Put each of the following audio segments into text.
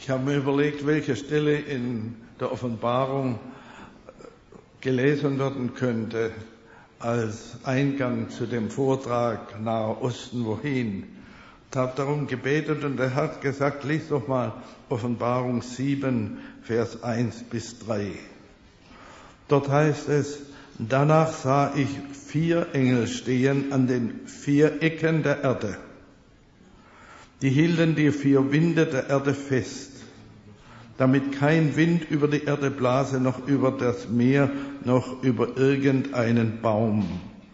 Ich habe mir überlegt, welche Stelle in der Offenbarung gelesen werden könnte als Eingang zu dem Vortrag Naher Osten, wohin. Ich habe darum gebetet und er hat gesagt, lies doch mal Offenbarung 7, Vers 1 bis 3. Dort heißt es, danach sah ich 4 Engel stehen an den 4 Ecken der Erde. Die hielten die 4 Winde der Erde fest, damit kein Wind über die Erde blase, noch über das Meer, noch über irgendeinen Baum.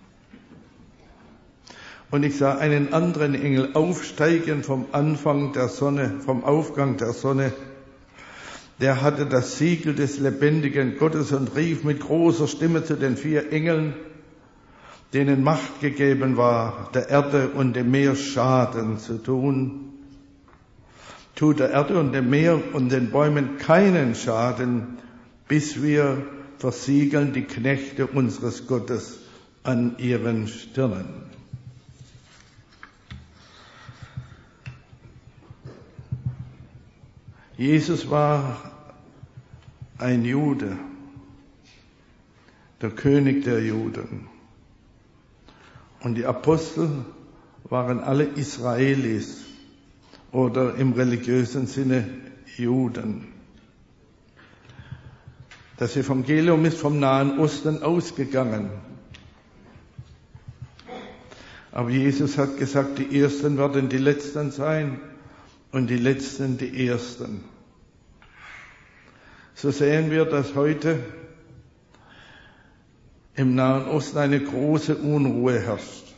Und ich sah einen anderen Engel aufsteigen vom Aufgang der Sonne. Der hatte das Siegel des lebendigen Gottes und rief mit großer Stimme zu den 4 Engeln, denen Macht gegeben war, der Erde und dem Meer Schaden zu tun. Tut der Erde und dem Meer und den Bäumen keinen Schaden, bis wir versiegeln die Knechte unseres Gottes an ihren Stirnen. Jesus war ein Jude, der König der Juden. Und die Apostel waren alle Israelis oder im religiösen Sinne Juden. Das Evangelium ist vom Nahen Osten ausgegangen. Aber Jesus hat gesagt, die Ersten werden die Letzten sein und die Letzten die Ersten. So sehen wir, dass heute im Nahen Osten eine große Unruhe herrscht.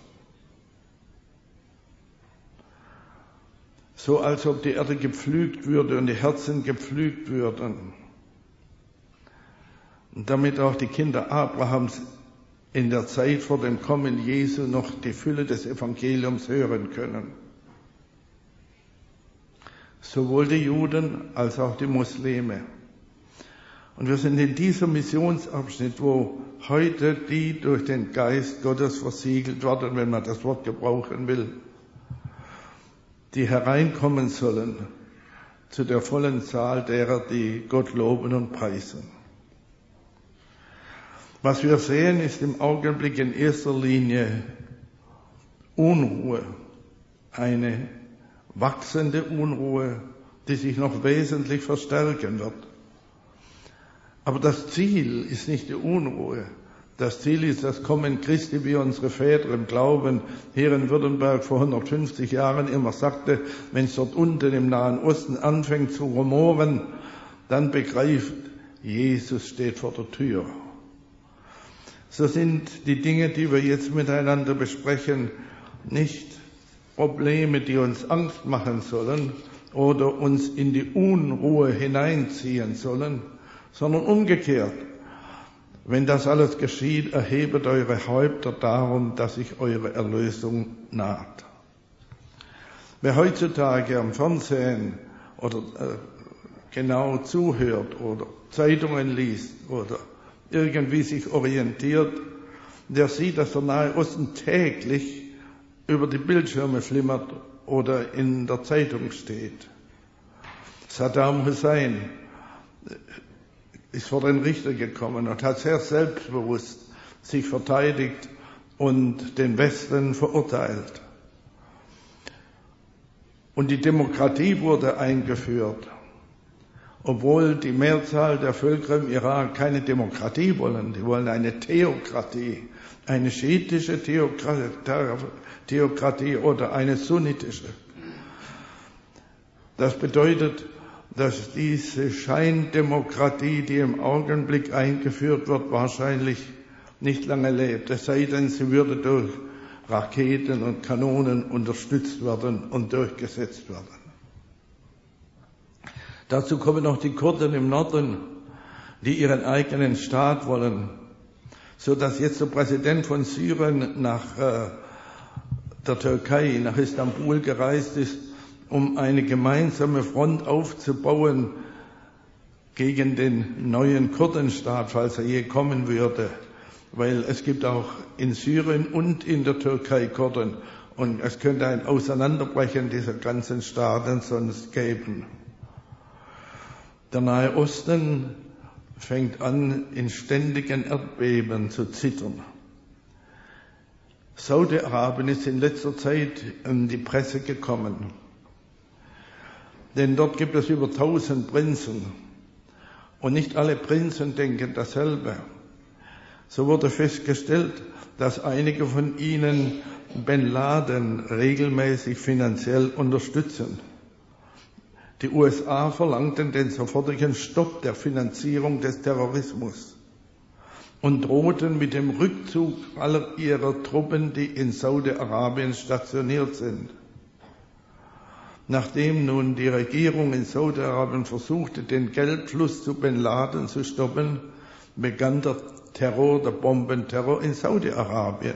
So als ob die Erde gepflügt würde und die Herzen gepflügt würden. Und damit auch die Kinder Abrahams in der Zeit vor dem Kommen Jesu noch die Fülle des Evangeliums hören können. Sowohl die Juden als auch die Muslime. Und wir sind in diesem Missionsabschnitt, wo heute die durch den Geist Gottes versiegelt werden, wenn man das Wort gebrauchen will, die hereinkommen sollen zu der vollen Zahl derer, die Gott loben und preisen. Was wir sehen, ist im Augenblick in erster Linie Unruhe, eine wachsende Unruhe, die sich noch wesentlich verstärken wird. Aber das Ziel ist nicht die Unruhe. Das Ziel ist das Kommen Christi, wie unsere Väter im Glauben hier in Württemberg vor 150 Jahren immer sagte, wenn es dort unten im Nahen Osten anfängt zu rumoren, dann begreift, Jesus steht vor der Tür. So sind die Dinge, die wir jetzt miteinander besprechen, nicht Probleme, die uns Angst machen sollen oder uns in die Unruhe hineinziehen sollen, sondern umgekehrt. Wenn das alles geschieht, erhebet eure Häupter darum, dass sich eure Erlösung naht. Wer heutzutage am Fernsehen oder genau zuhört oder Zeitungen liest oder irgendwie sich orientiert, der sieht, dass der Nahe Osten täglich über die Bildschirme flimmert oder in der Zeitung steht. Saddam Hussein ist vor den Richter gekommen und hat sehr selbstbewusst sich verteidigt und den Westen verurteilt. Und die Demokratie wurde eingeführt, obwohl die Mehrzahl der Völker im Irak keine Demokratie wollen. Die wollen eine Theokratie, eine schiitische Theokratie oder eine sunnitische. Das bedeutet, dass diese Scheindemokratie, die im Augenblick eingeführt wird, wahrscheinlich nicht lange lebt. Es sei denn, sie würde durch Raketen und Kanonen unterstützt werden und durchgesetzt werden. Dazu kommen noch die Kurden im Norden, die ihren eigenen Staat wollen, so dass jetzt der Präsident von Syrien nach der Türkei, nach Istanbul gereist ist, um eine gemeinsame Front aufzubauen gegen den neuen Kurdenstaat, falls er je kommen würde. Weil es gibt auch in Syrien und in der Türkei Kurden. Und es könnte ein Auseinanderbrechen dieser ganzen Staaten sonst geben. Der Nahe Osten fängt an, in ständigen Erdbeben zu zittern. Saudi-Arabien ist in letzter Zeit in die Presse gekommen. Denn dort gibt es über 1000 Prinzen. Und nicht alle Prinzen denken dasselbe. So wurde festgestellt, dass einige von ihnen Bin Laden regelmäßig finanziell unterstützen. Die USA verlangten den sofortigen Stopp der Finanzierung des Terrorismus und drohten mit dem Rückzug aller ihrer Truppen, die in Saudi-Arabien stationiert sind. Nachdem nun die Regierung in Saudi-Arabien versuchte, den Geldfluss zu Bin Laden zu stoppen, begann der Bombenterror in Saudi-Arabien.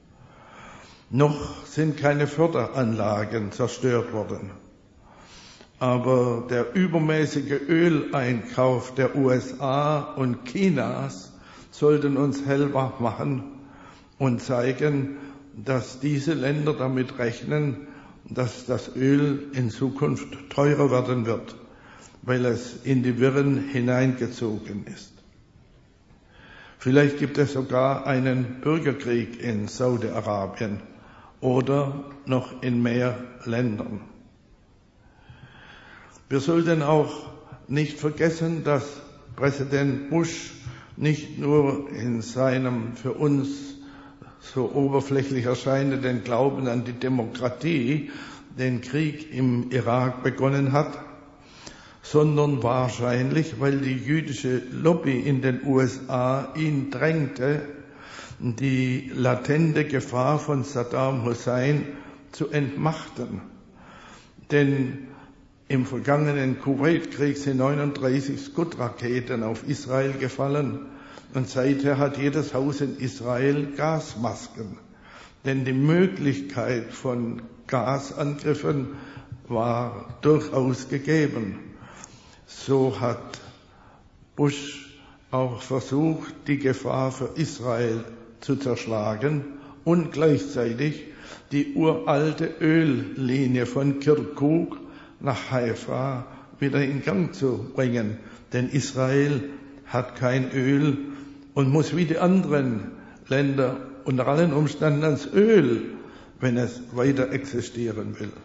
Noch sind keine Förderanlagen zerstört worden. Aber der übermäßige Öleinkauf der USA und Chinas sollten uns hellwach machen und zeigen, dass diese Länder damit rechnen, dass das Öl in Zukunft teurer werden wird, weil es in die Wirren hineingezogen ist. Vielleicht gibt es sogar einen Bürgerkrieg in Saudi-Arabien oder noch in mehr Ländern. Wir sollten auch nicht vergessen, dass Präsident Bush nicht nur in seinem für uns so oberflächlich erscheinenden Glauben an die Demokratie den Krieg im Irak begonnen hat, sondern wahrscheinlich, weil die jüdische Lobby in den USA ihn drängte, die latente Gefahr von Saddam Hussein zu entmachten. Denn im vergangenen Kuwait-Krieg sind 39 Scud-Raketen auf Israel gefallen und seither hat jedes Haus in Israel Gasmasken. Denn die Möglichkeit von Gasangriffen war durchaus gegeben. So hat Bush auch versucht, die Gefahr für Israel zu zerschlagen und gleichzeitig die uralte Öllinie von Kirkuk nach Haifa wieder in Gang zu bringen. Denn Israel hat kein Öl und muss wie die anderen Länder unter allen Umständen ans Öl, wenn es weiter existieren will.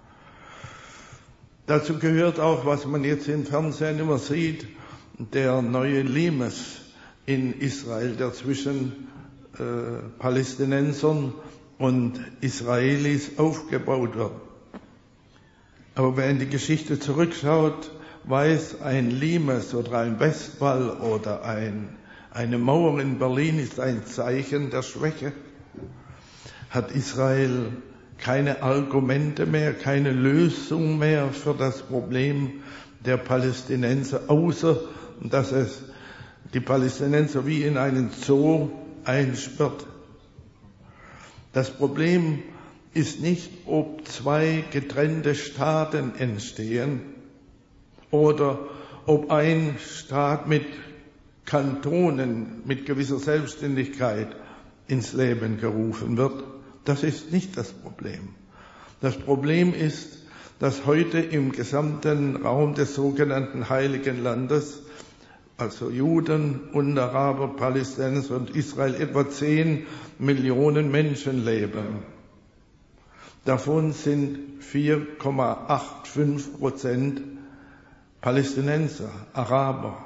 Dazu gehört auch, was man jetzt im Fernsehen immer sieht, der neue Limes in Israel, der zwischen Palästinensern und Israelis aufgebaut wird. Aber wer in die Geschichte zurückschaut, weiß, ein Limes oder ein Westwall oder eine Mauer in Berlin ist ein Zeichen der Schwäche. Hat Israel keine Argumente mehr, keine Lösung mehr für das Problem der Palästinenser, außer dass es die Palästinenser wie in einen Zoo einsperrt. Das Problem ist nicht, ob zwei getrennte Staaten entstehen oder ob ein Staat mit Kantonen, mit gewisser Selbstständigkeit ins Leben gerufen wird. Das ist nicht das Problem. Das Problem ist, dass heute im gesamten Raum des sogenannten Heiligen Landes, also Juden und Araber, Palästinenser und Israel, etwa 10 Millionen Menschen leben. Davon sind 4,85% Palästinenser, Araber.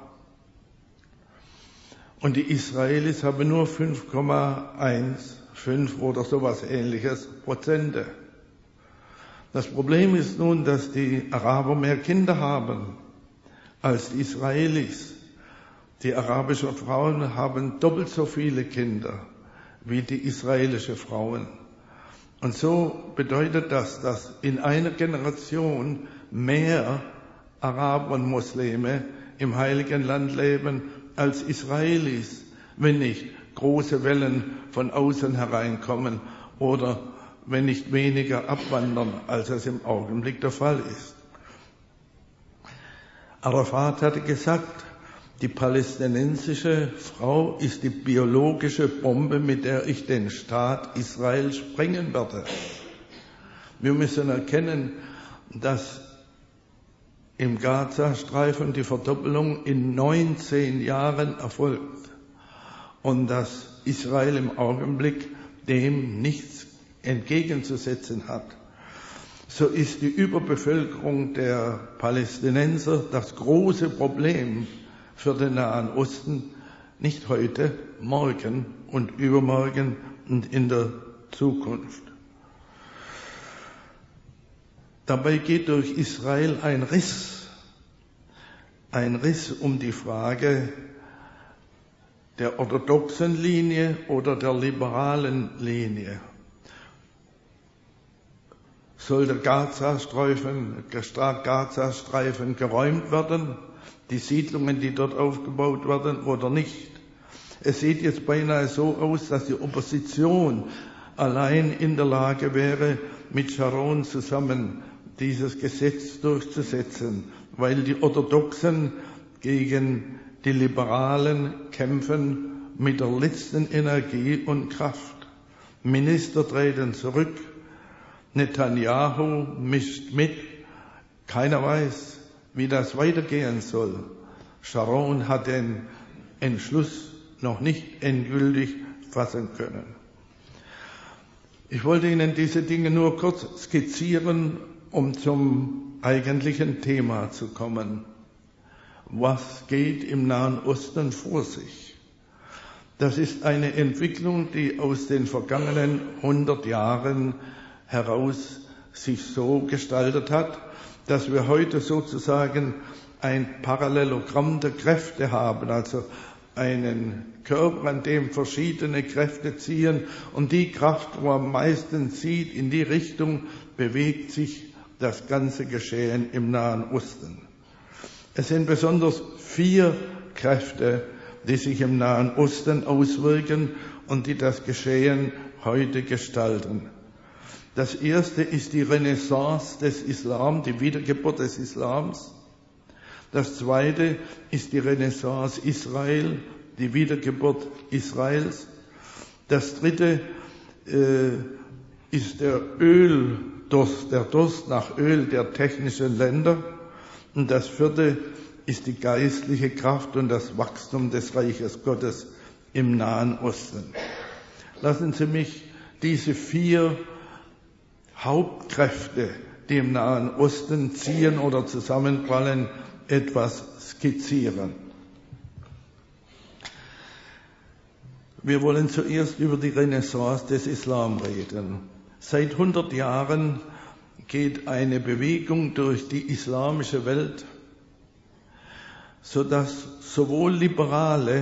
Und die Israelis haben nur 5,15 oder sowas Ähnliches Prozente. Das Problem ist nun, dass die Araber mehr Kinder haben als die Israelis. Die arabischen Frauen haben doppelt so viele Kinder wie die israelischen Frauen. Und so bedeutet das, dass in einer Generation mehr Araber und Muslime im Heiligen Land leben als Israelis, wenn nicht große Wellen von außen hereinkommen oder wenn nicht weniger abwandern, als es im Augenblick der Fall ist. Arafat hatte gesagt, die palästinensische Frau ist die biologische Bombe, mit der ich den Staat Israel sprengen werde. Wir müssen erkennen, dass im Gazastreifen die Verdoppelung in 19 Jahren erfolgt und dass Israel im Augenblick dem nichts entgegenzusetzen hat, so ist die Überbevölkerung der Palästinenser das große Problem für den Nahen Osten, nicht heute, morgen und übermorgen und in der Zukunft. Dabei geht durch Israel ein Riss um die Frage der orthodoxen Linie oder der liberalen Linie. Soll der Gazastreifen geräumt werden, die Siedlungen, die dort aufgebaut werden, oder nicht? Es sieht jetzt beinahe so aus, dass die Opposition allein in der Lage wäre, mit Sharon zusammen dieses Gesetz durchzusetzen, weil die Orthodoxen gegen die Liberalen kämpfen mit der letzten Energie und Kraft. Minister treten zurück, Netanyahu mischt mit, keiner weiß, wie das weitergehen soll. Sharon hat den Entschluss noch nicht endgültig fassen können. Ich wollte Ihnen diese Dinge nur kurz skizzieren, um zum eigentlichen Thema zu kommen. Was geht im Nahen Osten vor sich? Das ist eine Entwicklung, die aus den vergangenen 100 Jahren heraus sich so gestaltet hat, dass wir heute sozusagen ein Parallelogramm der Kräfte haben, also einen Körper, an dem verschiedene Kräfte ziehen, und die Kraft, wo am meisten zieht, in die Richtung bewegt sich das ganze Geschehen im Nahen Osten. Es sind besonders 4 Kräfte, die sich im Nahen Osten auswirken und die das Geschehen heute gestalten. Das erste ist die Renaissance des Islam, die Wiedergeburt des Islams. Das zweite ist die Renaissance Israel, die Wiedergeburt Israels. Das dritte ist der Durst nach Öl der technischen Länder. Und das vierte ist die geistliche Kraft und das Wachstum des Reiches Gottes im Nahen Osten. Lassen Sie mich diese 4 Hauptkräfte, die im Nahen Osten ziehen oder zusammenprallen, etwas skizzieren. Wir wollen zuerst über die Renaissance des Islam reden. Seit 100 Jahren geht eine Bewegung durch die islamische Welt, sodass sowohl liberale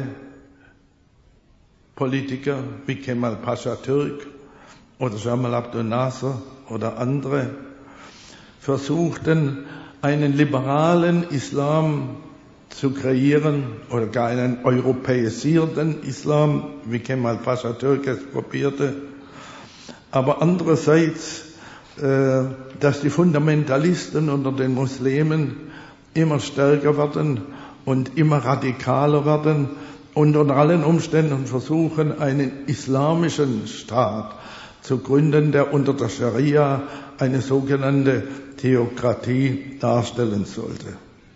Politiker wie Kemal Pascha Türk oder Jamal Abdel Nasser oder andere versuchten, einen liberalen Islam zu kreieren oder gar einen europäisierten Islam, wie Kemal Pascha Türk es probierte. Aber andererseits, dass die Fundamentalisten unter den Muslimen immer stärker werden und immer radikaler werden und unter allen Umständen versuchen, einen islamischen Staat zu gründen, der unter der Scharia eine sogenannte Theokratie darstellen sollte.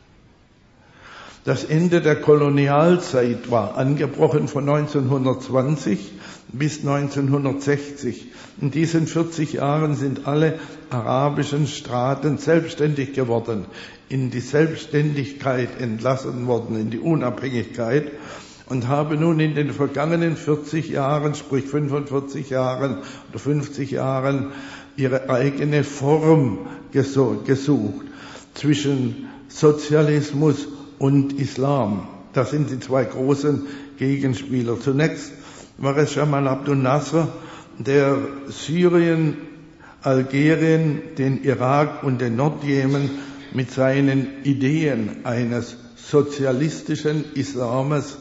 Das Ende der Kolonialzeit war angebrochen von 1920 bis 1960. In diesen 40 Jahren sind alle arabischen Staaten selbstständig geworden, in die Selbstständigkeit entlassen worden, in die Unabhängigkeit, und haben nun in den vergangenen 40 Jahren, sprich 45 Jahren oder 50 Jahren, ihre eigene Form gesucht zwischen Sozialismus und Islam. Das sind die 2 großen Gegenspieler. Zunächst war es Jamal Abdel Nasser, der Syrien, Algerien, den Irak und den Nordjemen mit seinen Ideen eines sozialistischen Islames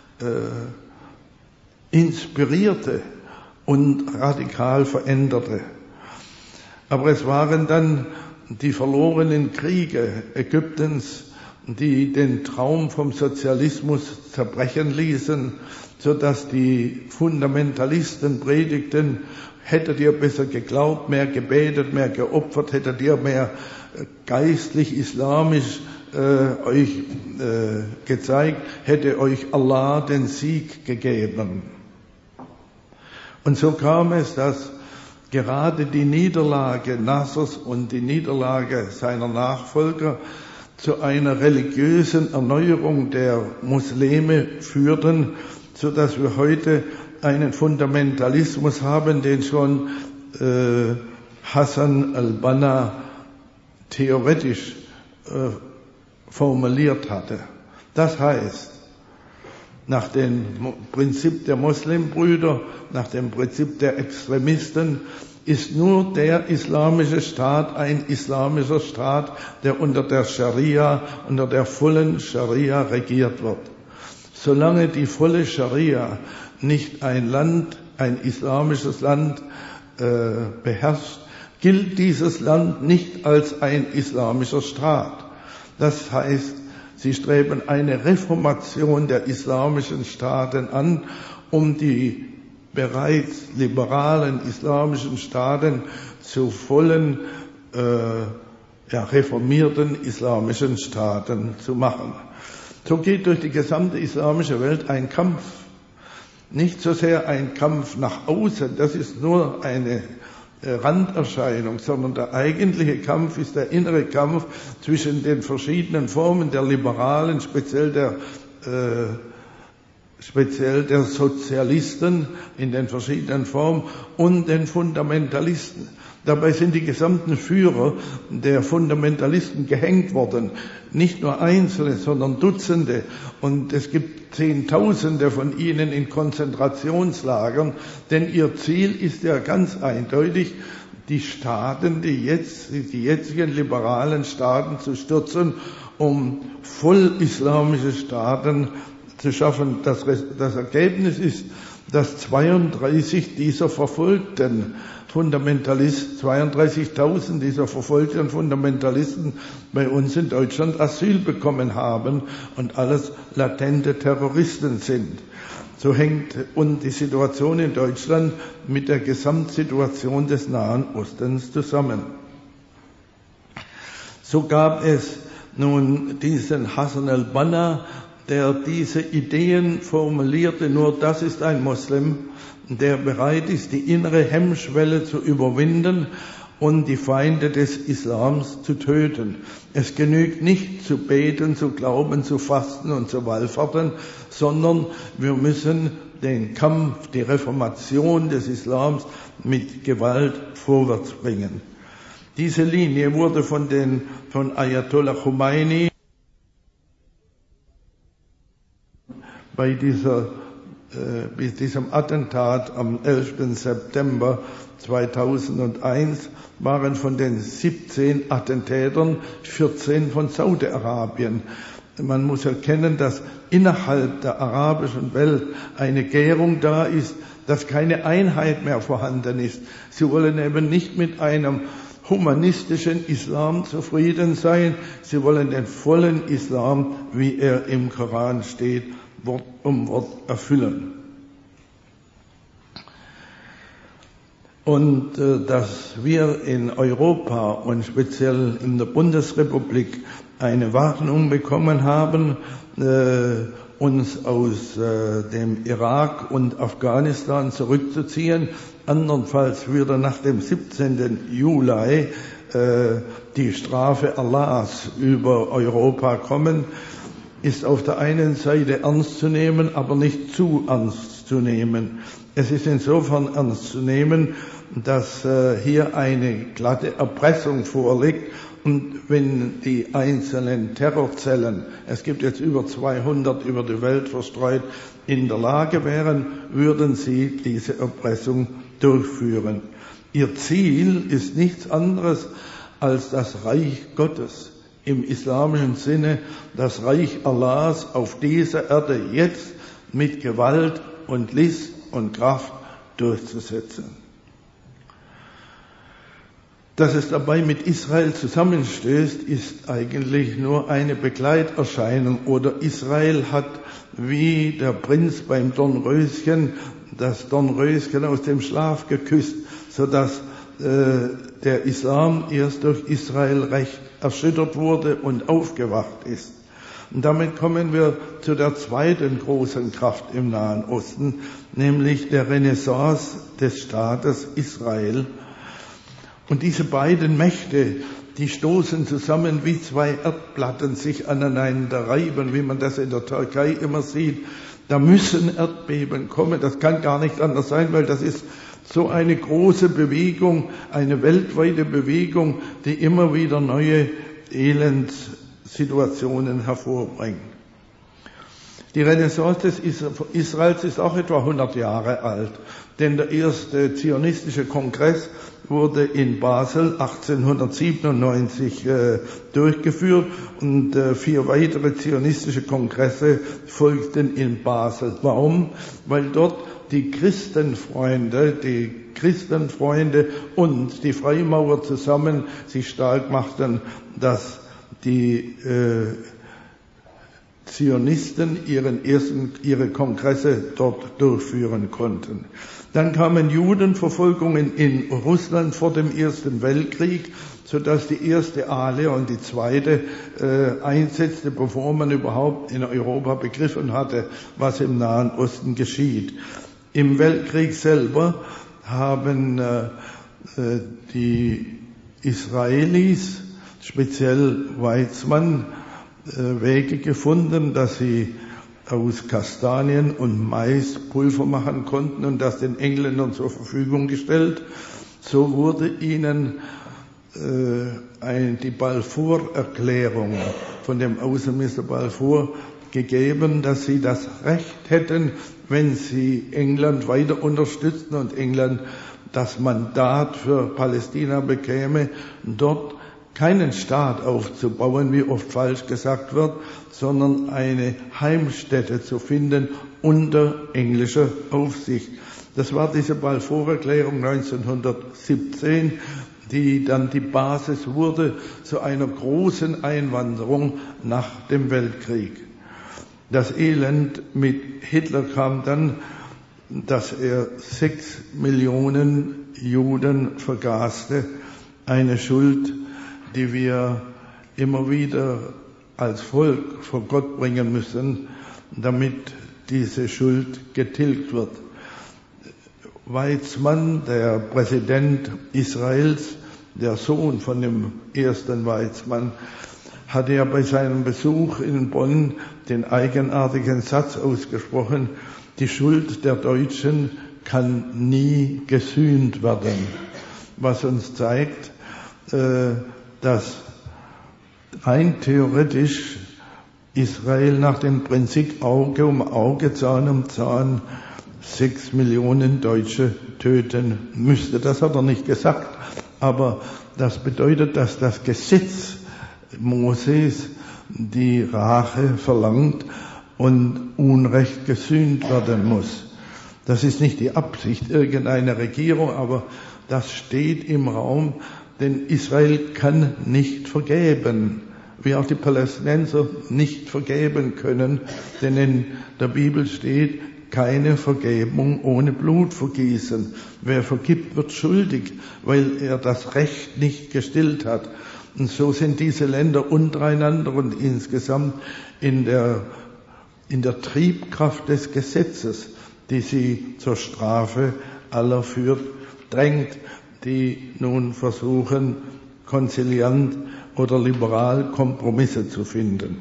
inspirierte und radikal veränderte. Aber es waren dann die verlorenen Kriege Ägyptens, die den Traum vom Sozialismus zerbrechen ließen, sodass die Fundamentalisten predigten: Hättet ihr besser geglaubt, mehr gebetet, mehr geopfert, hättet ihr mehr geistlich-islamisch euch gezeigt, hätte euch Allah den Sieg gegeben. Und so kam es, dass gerade die Niederlage Nasrs und die Niederlage seiner Nachfolger zu einer religiösen Erneuerung der Muslime führten, so dass wir heute einen Fundamentalismus haben, den schon Hassan al-Banna theoretisch formuliert hatte. Das heißt, nach dem Prinzip der Muslimbrüder, nach dem Prinzip der Extremisten, ist nur der islamische Staat ein islamischer Staat, der unter der Scharia, unter der vollen Scharia regiert wird. Solange die volle Scharia nicht ein Land, ein islamisches Land beherrscht, gilt dieses Land nicht als ein islamischer Staat. Das heißt, sie streben eine Reformation der islamischen Staaten an, um die bereits liberalen islamischen Staaten zu vollen, reformierten islamischen Staaten zu machen. So geht durch die gesamte islamische Welt ein Kampf. Nicht so sehr ein Kampf nach außen, das ist nur eine Randerscheinung, sondern der eigentliche Kampf ist der innere Kampf zwischen den verschiedenen Formen der Liberalen, speziell der Sozialisten in den verschiedenen Formen und den Fundamentalisten. Dabei sind die gesamten Führer der Fundamentalisten gehängt worden. Nicht nur Einzelne, sondern Dutzende. Und es gibt Zehntausende von ihnen in Konzentrationslagern. Denn ihr Ziel ist ja ganz eindeutig, die Staaten, die jetzigen liberalen Staaten zu stürzen, um voll islamische Staaten zu schaffen. Das Ergebnis ist, dass 32 dieser verfolgten 32.000 dieser verfolgten Fundamentalisten bei uns in Deutschland Asyl bekommen haben und alles latente Terroristen sind. So hängt die Situation in Deutschland mit der Gesamtsituation des Nahen Ostens zusammen. So gab es nun diesen Hassan al-Banna, der diese Ideen formulierte, nur das ist ein Muslim, der bereit ist, die innere Hemmschwelle zu überwinden und die Feinde des Islams zu töten. Es genügt nicht zu beten, zu glauben, zu fasten und zu wallfahrten, sondern wir müssen den Kampf, die Reformation des Islams mit Gewalt vorwärts bringen. Diese Linie wurde von Ayatollah Khomeini bei diesem Attentat am 11. September 2001 waren von den 17 Attentätern 14 von Saudi-Arabien. Man muss erkennen, dass innerhalb der arabischen Welt eine Gärung da ist, dass keine Einheit mehr vorhanden ist. Sie wollen eben nicht mit einem humanistischen Islam zufrieden sein. Sie wollen den vollen Islam, wie er im Koran steht, Wort um Wort erfüllen. Und dass wir in Europa und speziell in der Bundesrepublik eine Warnung bekommen haben, uns aus dem Irak und Afghanistan zurückzuziehen, andernfalls würde nach dem 17. Juli die Strafe Allahs über Europa kommen, ist auf der einen Seite ernst zu nehmen, aber nicht zu ernst zu nehmen. Es ist insofern ernst zu nehmen, dass hier eine glatte Erpressung vorliegt und wenn die einzelnen Terrorzellen, es gibt jetzt über 200 über die Welt verstreut, in der Lage wären, würden sie diese Erpressung durchführen. Ihr Ziel ist nichts anderes als das Reich Gottes. Im islamischen Sinne das Reich Allahs auf dieser Erde jetzt mit Gewalt und List und Kraft durchzusetzen. Dass es dabei mit Israel zusammenstößt, ist eigentlich nur eine Begleiterscheinung. Oder Israel hat wie der Prinz beim Dornröschen das Dornröschen aus dem Schlaf geküsst, sodass der Islam erst durch Israel Recht erschüttert wurde und aufgewacht ist. Und damit kommen wir zu der zweiten großen Kraft im Nahen Osten, nämlich der Renaissance des Staates Israel. Und diese beiden Mächte, die stoßen zusammen wie zwei Erdplatten sich aneinander reiben, wie man das in der Türkei immer sieht. Da müssen Erdbeben kommen, das kann gar nicht anders sein, weil das ist so eine große Bewegung, eine weltweite Bewegung, die immer wieder neue Elendssituationen hervorbringt. Die Renaissance des Israels ist auch etwa 100 Jahre alt, denn der erste zionistische Kongress wurde in Basel 1897 durchgeführt und 4 weitere zionistische Kongresse folgten in Basel. Warum? Weil dort die Christenfreunde und die Freimaurer zusammen sich stark machten, dass die Zionisten ihre Kongresse dort durchführen konnten. Dann kamen Judenverfolgungen in Russland vor dem Ersten Weltkrieg, sodass die erste ALE und die zweite einsetzte, bevor man überhaupt in Europa begriffen hatte, was im Nahen Osten geschieht. Im Weltkrieg selber haben die Israelis, speziell Weizmann, Wege gefunden, dass sie aus Kastanien und Mais Pulver machen konnten und das den Engländern zur Verfügung gestellt. So wurde ihnen die Balfour-Erklärung von dem Außenminister Balfour gegeben, dass sie das Recht hätten, wenn sie England weiter unterstützten und England das Mandat für Palästina bekäme, dort keinen Staat aufzubauen, wie oft falsch gesagt wird, sondern eine Heimstätte zu finden unter englischer Aufsicht. Das war diese Balfour-Erklärung 1917, die dann die Basis wurde zu einer großen Einwanderung nach dem Weltkrieg. Das Elend mit Hitler kam dann, dass er 6 Millionen Juden vergaste, eine Schuld, die wir immer wieder als Volk vor Gott bringen müssen, damit diese Schuld getilgt wird. Weizmann, der Präsident Israels, der Sohn von dem ersten Weizmann, hatte ja bei seinem Besuch in Bonn den eigenartigen Satz ausgesprochen: Die Schuld der Deutschen kann nie gesühnt werden. Was uns zeigt, dass rein theoretisch Israel nach dem Prinzip Auge um Auge, Zahn um Zahn 6 Millionen Deutsche töten müsste. Das hat er nicht gesagt, aber das bedeutet, dass das Gesetz Moses die Rache verlangt und Unrecht gesühnt werden muss. Das ist nicht die Absicht irgendeiner Regierung, aber das steht im Raum, denn Israel kann nicht vergeben, wie auch die Palästinenser nicht vergeben können, denn in der Bibel steht, keine Vergebung ohne Blutvergießen. Wer vergibt, wird schuldig, weil er das Recht nicht gestillt hat. Und so sind diese Länder untereinander und insgesamt in der Triebkraft des Gesetzes, die sie zur Strafe aller drängt, die nun versuchen, konziliant oder liberal Kompromisse zu finden.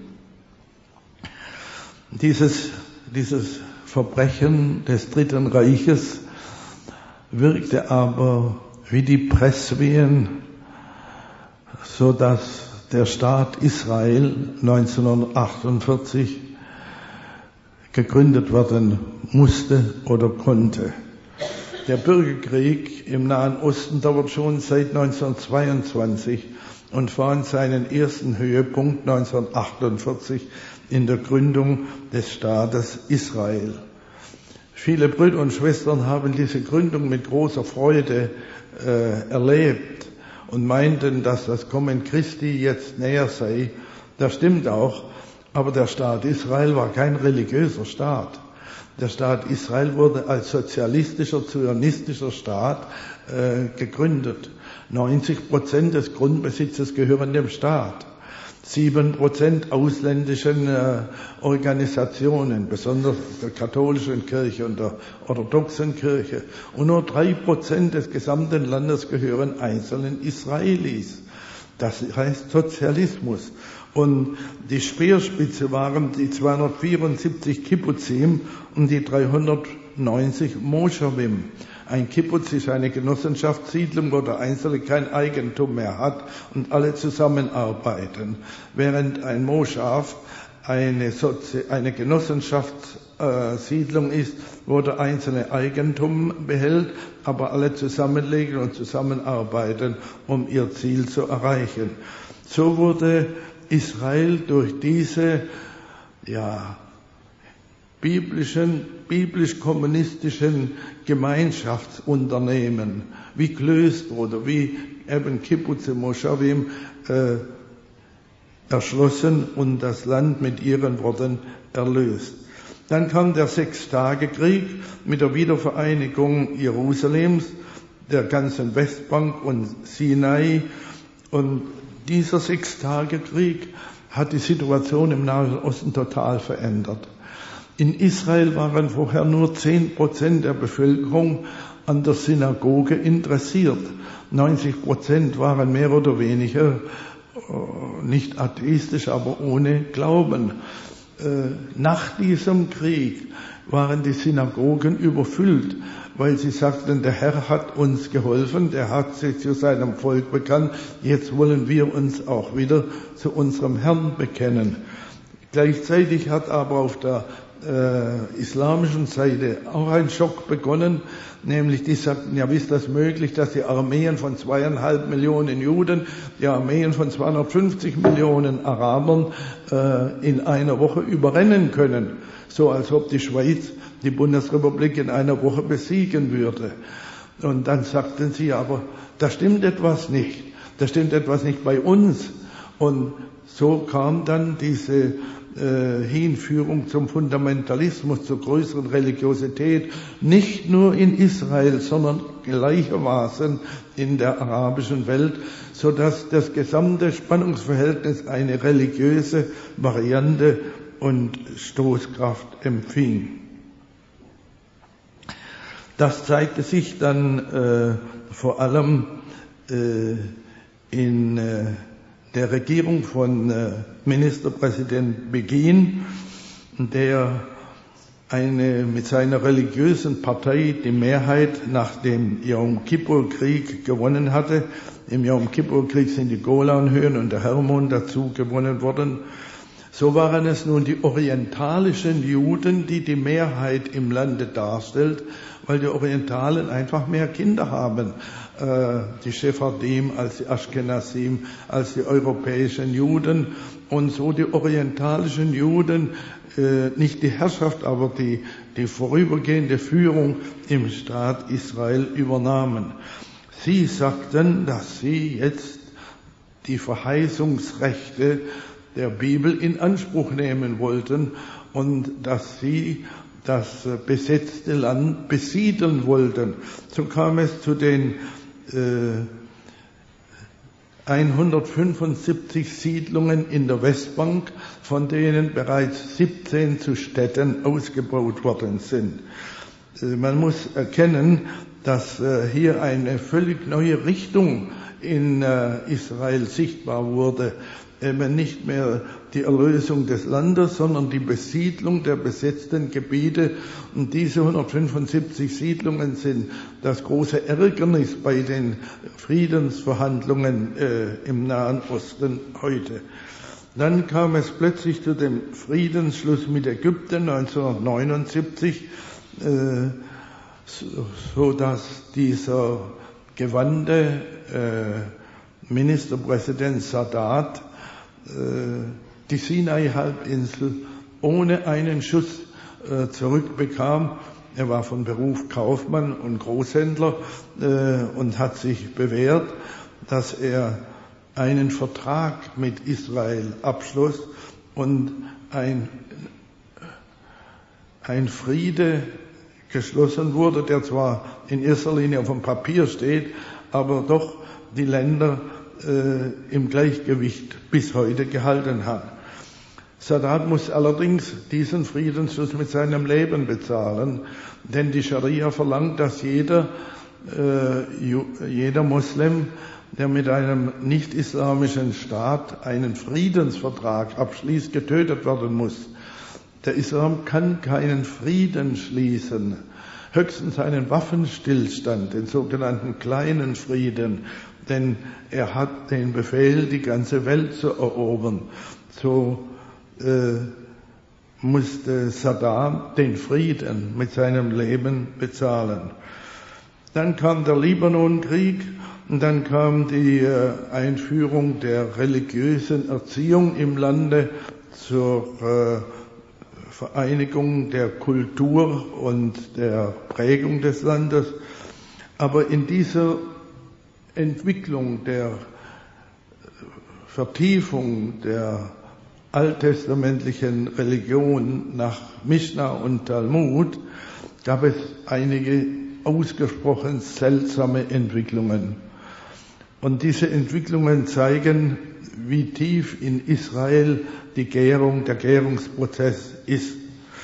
Dieses Verbrechen des Dritten Reiches wirkte aber wie die Presswehen, so dass der Staat Israel 1948 gegründet werden musste oder konnte. Der Bürgerkrieg im Nahen Osten dauert schon seit 1922 und fand seinen ersten Höhepunkt 1948 in der Gründung des Staates Israel. Viele Brüder und Schwestern haben diese Gründung mit großer Freude erlebt und meinten, dass das Kommen Christi jetzt näher sei. Das stimmt auch, aber der Staat Israel war kein religiöser Staat. Der Staat Israel wurde als sozialistischer, zionistischer Staat gegründet. 90% des Grundbesitzes gehören dem Staat. 7% ausländischen Organisationen, besonders der katholischen Kirche und der orthodoxen Kirche. Und nur 3% des gesamten Landes gehören einzelnen Israelis. Das heißt Sozialismus. Und die Speerspitze waren die 274 Kibbuzim und die 390 Moschawim. Ein Kibbutz ist eine Genossenschaftssiedlung, wo der Einzelne kein Eigentum mehr hat und alle zusammenarbeiten. Während ein Moschav eine Genossenschaftssiedlung ist, wo der Einzelne Eigentum behält, aber alle zusammenlegen und zusammenarbeiten, um ihr Ziel zu erreichen. So wurde Israel durch diese, biblisch-kommunistischen Gemeinschaftsunternehmen, wie Klöster oder wie eben Kibbutze Moschawim, erschlossen und das Land mit ihren Worten erlöst. Dann kam der Sechstagekrieg mit der Wiedervereinigung Jerusalems, der ganzen Westbank und Sinai. Und dieser Sechstagekrieg hat die Situation im Nahen Osten total verändert. In Israel waren vorher nur 10% der Bevölkerung an der Synagoge interessiert. 90% waren mehr oder weniger nicht atheistisch, aber ohne Glauben. Nach diesem Krieg waren die Synagogen überfüllt, weil sie sagten, der Herr hat uns geholfen, der hat sich zu seinem Volk bekannt, jetzt wollen wir uns auch wieder zu unserem Herrn bekennen. Gleichzeitig hat aber auf der islamischen Seite auch ein Schock begonnen, nämlich die sagten, ja, wie ist das möglich, dass die Armeen von 2,5 Millionen Juden, die Armeen von 250 Millionen Arabern in einer Woche überrennen können, so als ob die Schweiz die Bundesrepublik in einer Woche besiegen würde. Und dann sagten sie, aber da stimmt etwas nicht bei uns. Und so kam dann diese Hinführung zum Fundamentalismus, zur größeren Religiosität, nicht nur in Israel, sondern gleichermaßen in der arabischen Welt, so dass das gesamte Spannungsverhältnis eine religiöse Variante und Stoßkraft empfing. Das zeigte sich dann vor allem in der Regierung von Ministerpräsident Begin, der mit seiner religiösen Partei die Mehrheit nach dem Yom Kippur-Krieg gewonnen hatte. Im Yom Kippur-Krieg sind die Golanhöhen und der Hermon dazu gewonnen worden. So waren es nun die orientalischen Juden, die die Mehrheit im Lande darstellt, weil die Orientalen einfach mehr Kinder haben, die Sephardim als die Aschkenazim, als die europäischen Juden, und so die orientalischen Juden nicht die Herrschaft, aber die vorübergehende Führung im Staat Israel übernahmen. Sie sagten, dass sie jetzt die Verheißungsrechte der Bibel in Anspruch nehmen wollten und dass sie das besetzte Land besiedeln wollten. So kam es zu den 175 Siedlungen in der Westbank, von denen bereits 17 zu Städten ausgebaut worden sind. Man muss erkennen, dass hier eine völlig neue Richtung in Israel sichtbar wurde. Eben nicht mehr die Erlösung des Landes, sondern die Besiedlung der besetzten Gebiete. Und diese 175 Siedlungen sind das große Ärgernis bei den Friedensverhandlungen im Nahen Osten heute. Dann kam es plötzlich zu dem Friedensschluss mit Ägypten 1979, so dass dieser gewandte Ministerpräsident Sadat die Sinai-Halbinsel ohne einen Schuss zurückbekam. Er war von Beruf Kaufmann und Großhändler und hat sich bewährt, dass er einen Vertrag mit Israel abschloss und ein Friede geschlossen wurde, der zwar in erster Linie auf dem Papier steht, aber doch die Länder im Gleichgewicht bis heute gehalten hat. Sadat muss allerdings diesen Friedensschluss mit seinem Leben bezahlen, denn die Scharia verlangt, dass jeder Muslim, der mit einem nicht-islamischen Staat einen Friedensvertrag abschließt, getötet werden muss. Der Islam kann keinen Frieden schließen, höchstens einen Waffenstillstand, den sogenannten kleinen Frieden, denn er hat den Befehl, die ganze Welt zu erobern. So musste Saddam den Frieden mit seinem Leben bezahlen. Dann kam der Libanonkrieg und dann kam die Einführung der religiösen Erziehung im Lande zur Vereinigung der Kultur und der Prägung des Landes. Aber in dieser Entwicklung der Vertiefung der alttestamentlichen Religion nach Mishnah und Talmud gab es einige ausgesprochen seltsame Entwicklungen. Und diese Entwicklungen zeigen, wie tief in Israel der Gärungsprozess ist.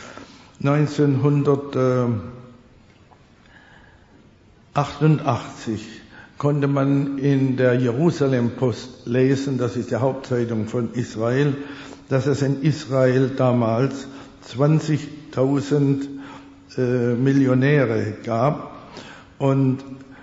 1988 konnte man in der Jerusalem Post lesen, das ist die Hauptzeitung von Israel, dass es in Israel damals 20.000 Millionäre gab und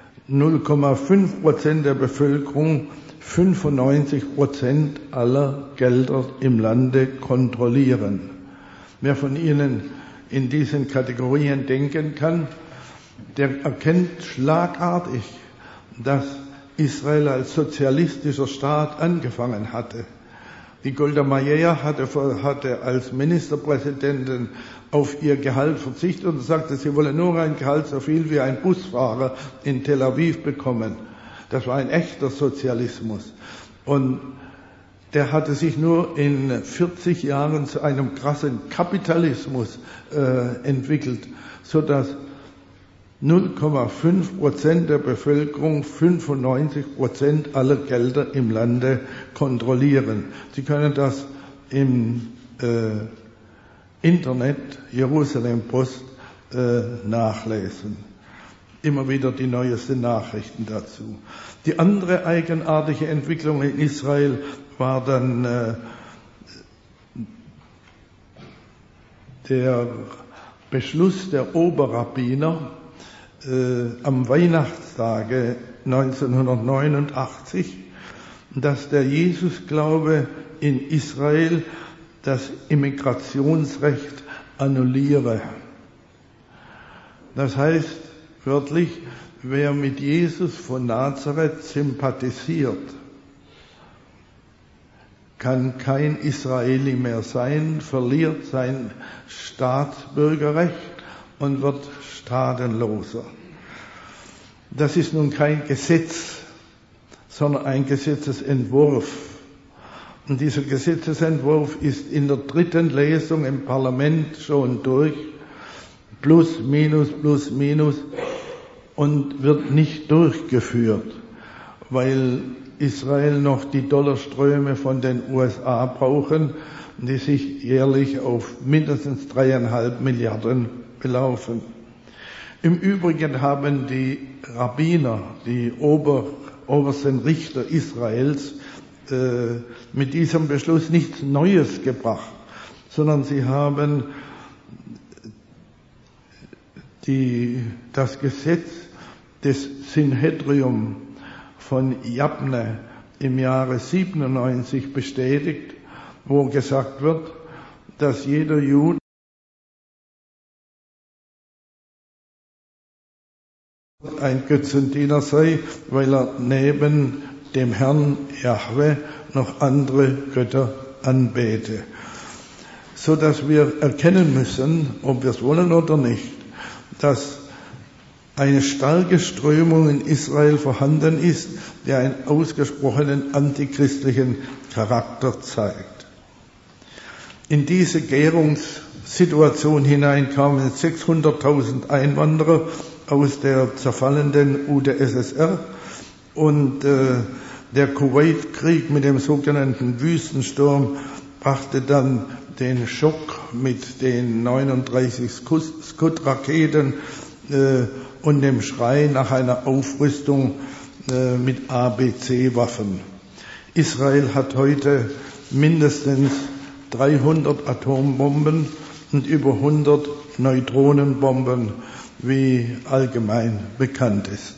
0,5% der Bevölkerung 95% aller Gelder im Lande kontrollieren. Wer von Ihnen in diesen Kategorien denken kann, der erkennt schlagartig, dass Israel als sozialistischer Staat angefangen hatte. Die Golda Meir hatte als Ministerpräsidentin auf ihr Gehalt verzichtet und sagte, sie wolle nur ein Gehalt so viel wie ein Busfahrer in Tel Aviv bekommen. Das war ein echter Sozialismus. Und der hatte sich nur in 40 Jahren zu einem krassen Kapitalismus entwickelt, sodass 0,5% der Bevölkerung 95% aller Gelder im Lande kontrollieren. Sie können das im Internet, Jerusalem Post, nachlesen. Immer wieder die neuesten Nachrichten dazu. Die andere eigenartige Entwicklung in Israel war dann der Beschluss der Oberrabbiner am Weihnachtstage 1989, dass der Jesusglaube in Israel das Immigrationsrecht annulliere. Das heißt wörtlich, wer mit Jesus von Nazareth sympathisiert, kann kein Israeli mehr sein, verliert sein Staatsbürgerrecht und wird staatenloser. Das ist nun kein Gesetz, sondern ein Gesetzesentwurf. Und dieser Gesetzesentwurf ist in der 3. Lesung im Parlament schon durch, plus, minus, und wird nicht durchgeführt, weil Israel noch die Dollarströme von den USA brauchen, die sich jährlich auf mindestens 3,5 Milliarden belaufen. Im Übrigen haben die Rabbiner, die obersten Richter Israels, mit diesem Beschluss nichts Neues gebracht, sondern sie haben das Gesetz des Sanhedrin von Jabne im Jahre 97 bestätigt, wo gesagt wird, dass jeder Jude ein Götzendiener sei, weil er neben dem Herrn Jahwe noch andere Götter anbete. So dass wir erkennen müssen, ob wir es wollen oder nicht, dass eine starke Strömung in Israel vorhanden ist, die einen ausgesprochenen antichristlichen Charakter zeigt. In diese Gärungssituation hinein kamen 600.000 Einwanderer aus der zerfallenden UdSSR Und der Kuwait-Krieg mit dem sogenannten Wüstensturm brachte dann den Schock mit den 39 Scud-Raketen und dem Schrei nach einer Aufrüstung mit ABC-Waffen. Israel hat heute mindestens 300 Atombomben und über 100 Neutronenbomben, wie allgemein bekannt ist.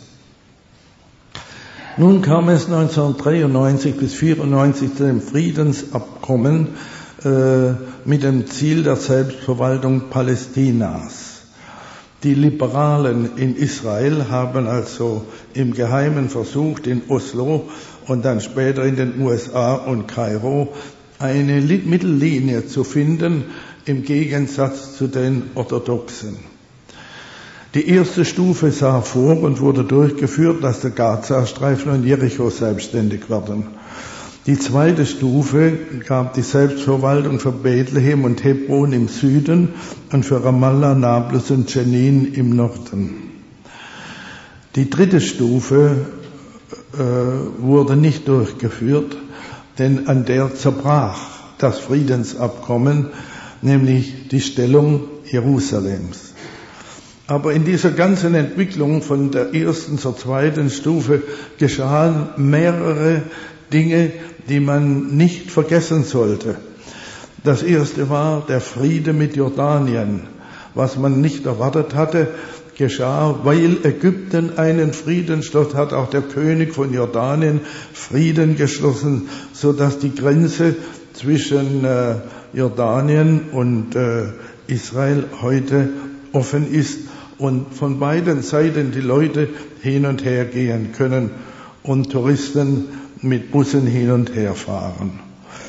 Nun kam es 1993 bis 1994 zu dem Friedensabkommen mit dem Ziel der Selbstverwaltung Palästinas. Die Liberalen in Israel haben also im Geheimen versucht, in Oslo und dann später in den USA und Kairo eine Mittellinie zu finden, im Gegensatz zu den Orthodoxen. Die erste Stufe sah vor und wurde durchgeführt, dass der Gazastreifen und Jericho selbstständig werden. Die zweite Stufe gab die Selbstverwaltung für Bethlehem und Hebron im Süden und für Ramallah, Nablus und Jenin im Norden. Die dritte Stufe wurde nicht durchgeführt, denn an der zerbrach das Friedensabkommen, nämlich die Stellung Jerusalems. Aber in dieser ganzen Entwicklung von der ersten zur zweiten Stufe geschahen mehrere Dinge, die man nicht vergessen sollte. Das erste war der Friede mit Jordanien. Was man nicht erwartet hatte, geschah, weil Ägypten einen Friedensschluss hat, auch der König von Jordanien Frieden geschlossen, so dass die Grenze zwischen Jordanien und Israel heute offen ist und von beiden Seiten die Leute hin und her gehen können und Touristen mit Bussen hin und her fahren.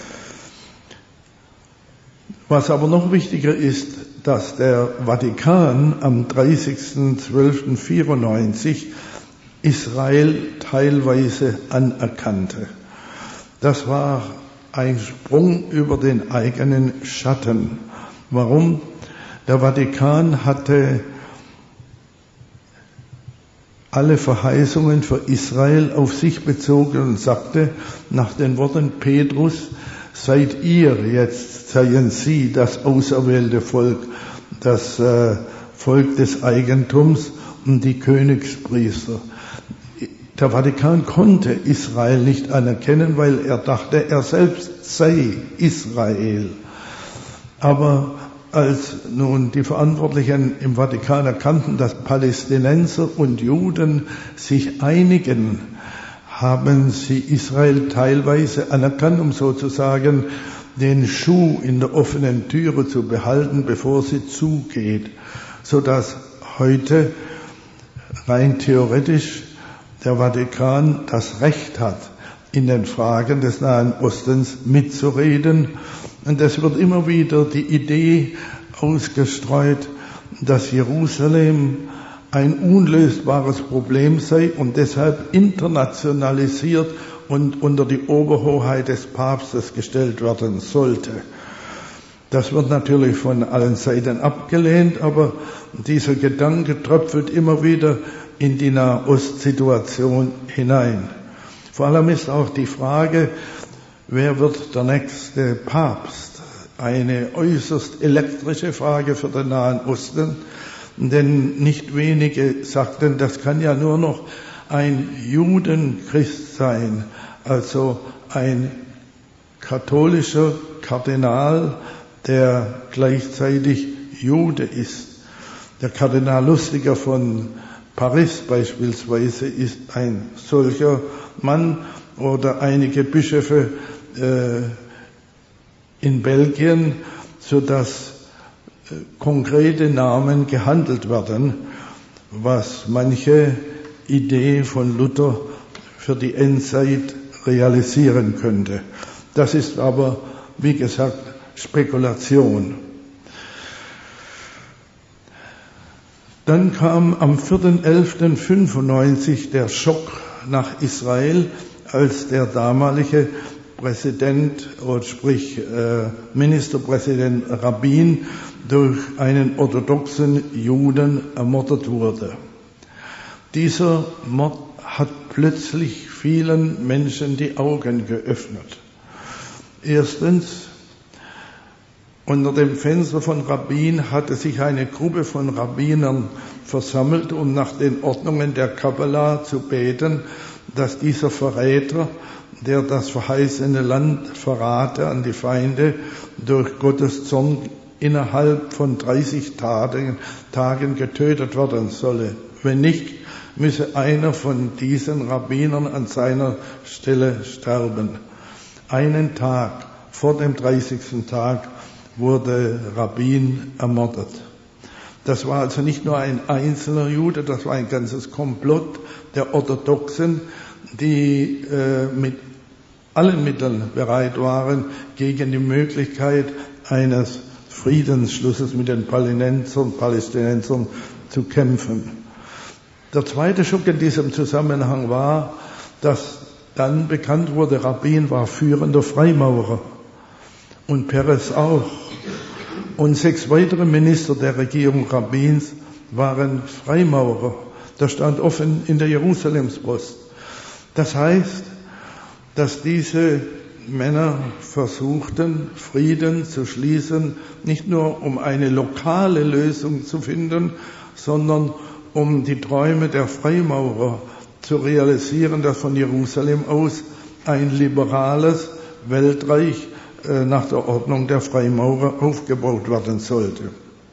Was aber noch wichtiger ist, dass der Vatikan am 30.12.94 Israel teilweise anerkannte. Das war ein Sprung über den eigenen Schatten. Warum? Der Vatikan hatte alle Verheißungen für Israel auf sich bezogen und sagte nach den Worten Petrus, seid ihr jetzt, seien Sie das auserwählte Volk, das Volk des Eigentums und die Königspriester. Der Vatikan konnte Israel nicht anerkennen, weil er dachte, er selbst sei Israel. Aber als nun die Verantwortlichen im Vatikan erkannten, dass Palästinenser und Juden sich einigen, haben sie Israel teilweise anerkannt, um sozusagen den Schuh in der offenen Türe zu behalten, bevor sie zugeht, sodass heute rein theoretisch der Vatikan das Recht hat, in den Fragen des Nahen Ostens mitzureden. Und es wird immer wieder die Idee ausgestreut, dass Jerusalem ein unlösbares Problem sei und deshalb internationalisiert und unter die Oberhoheit des Papstes gestellt werden sollte. Das wird natürlich von allen Seiten abgelehnt, aber dieser Gedanke tröpfelt immer wieder in die Nahostsituation hinein. Vor allem ist auch die Frage, wer wird der nächste Papst? Eine äußerst elektrische Frage für den Nahen Osten, denn nicht wenige sagten, das kann ja nur noch ein Judenchrist sein, also ein katholischer Kardinal, der gleichzeitig Jude ist. Der Kardinal Lustiger von Paris beispielsweise ist ein solcher Mann oder einige Bischöfe in Belgien, sodass konkrete Namen gehandelt werden, was manche Idee von Luther für die Endzeit realisieren könnte. Das ist aber, wie gesagt, Spekulation. Dann kam am 4.11.95 der Schock nach Israel, als der damalige Präsident, sprich Ministerpräsident Rabin, durch einen orthodoxen Juden ermordet wurde. Dieser Mord hat plötzlich vielen Menschen die Augen geöffnet. Erstens, unter dem Fenster von Rabbin hatte sich eine Gruppe von Rabbinern versammelt, um nach den Ordnungen der Kabbala zu beten, dass dieser Verräter, der das verheißene Land verrate an die Feinde, durch Gottes Zorn innerhalb von 30 Tagen getötet werden solle. Wenn nicht, müsse einer von diesen Rabbinern an seiner Stelle sterben. Einen Tag vor dem 30. Tag wurde Rabbin ermordet. Das war also nicht nur ein einzelner Jude, das war ein ganzes Komplott der Orthodoxen, die mit allen Mitteln bereit waren, gegen die Möglichkeit eines Friedensschlusses mit den Palästinensern zu kämpfen. Der zweite Schock in diesem Zusammenhang war, dass dann bekannt wurde, Rabbin war führender Freimaurer und Peres auch. Und 6 weitere Minister der Regierung Rabbins waren Freimaurer. Das stand offen in der Jerusalemspost. Das heißt, dass diese Männer versuchten, Frieden zu schließen, nicht nur um eine lokale Lösung zu finden, sondern um die Träume der Freimaurer zu realisieren, dass von Jerusalem aus ein liberales Weltreich nach der Ordnung der Freimaurer aufgebaut werden sollte.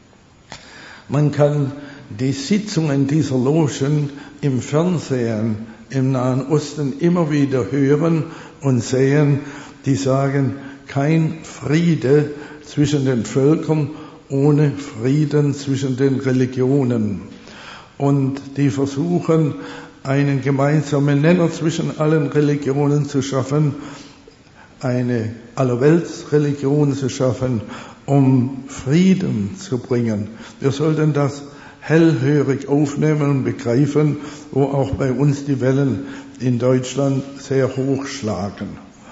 Man kann die Sitzungen dieser Logen im Fernsehen im Nahen Osten immer wieder hören und sehen, die sagen, kein Friede zwischen den Völkern ohne Frieden zwischen den Religionen. Und die versuchen, einen gemeinsamen Nenner zwischen allen Religionen zu schaffen, eine Allerweltsreligion zu schaffen, um Frieden zu bringen. Wir sollten das hellhörig aufnehmen und begreifen, wo auch bei uns die Wellen in Deutschland sehr hoch schlagen.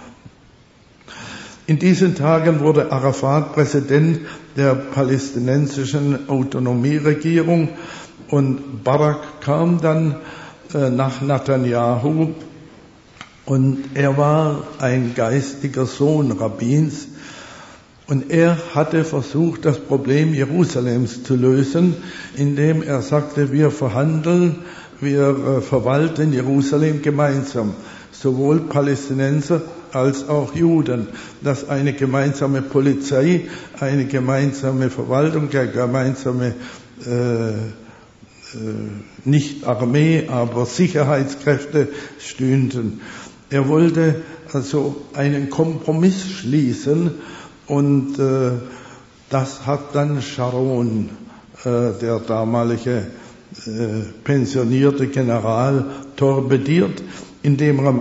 In diesen Tagen wurde Arafat Präsident der palästinensischen Autonomieregierung und Barak kam dann nach Netanyahu und er war ein geistiger Sohn Rabbins und er hatte versucht, das Problem Jerusalems zu lösen, indem er sagte, wir verhandeln, wir verwalten Jerusalem gemeinsam, sowohl Palästinenser als auch Juden, dass eine gemeinsame Polizei, eine gemeinsame Verwaltung, der gemeinsame nicht Armee, aber Sicherheitskräfte stünden. Er wollte also einen Kompromiss schließen und das hat dann Sharon, der damalige pensionierte General, torpediert, indem er am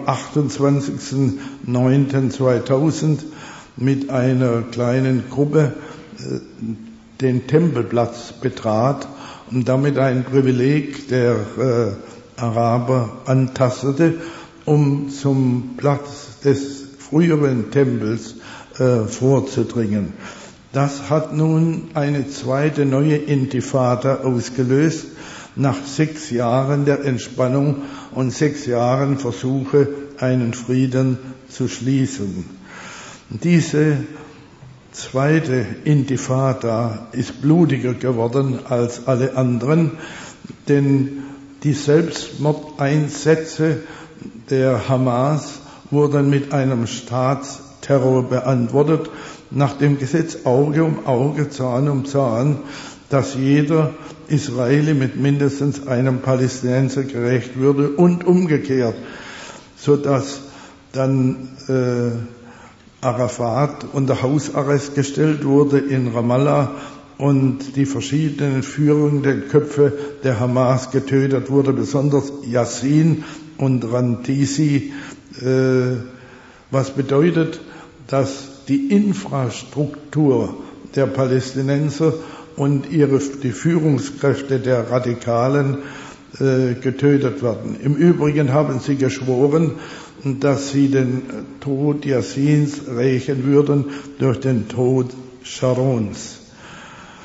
28.09.2000 mit einer kleinen Gruppe den Tempelplatz betrat und damit ein Privileg der Araber antastete, um zum Platz des früheren Tempels vorzudringen. Das hat nun eine zweite neue Intifada ausgelöst, nach 6 Jahren der Entspannung und 6 Jahren Versuche, einen Frieden zu schließen. Diese zweite Intifada ist blutiger geworden als alle anderen, denn die Selbstmordeinsätze der Hamas wurden mit einem Staatsterror beantwortet, nach dem Gesetz Auge um Auge, Zahn um Zahn, dass jeder Israeli mit mindestens einem Palästinenser gerecht würde und umgekehrt, sodass dann Arafat unter Hausarrest gestellt wurde in Ramallah und die verschiedenen führenden Köpfe der Hamas getötet wurde, besonders Yassin und Rantisi, was bedeutet, dass die Infrastruktur der Palästinenser und die Führungskräfte der Radikalen getötet werden. Im Übrigen haben sie geschworen, dass sie den Tod Yassins rächen würden durch den Tod Sharons.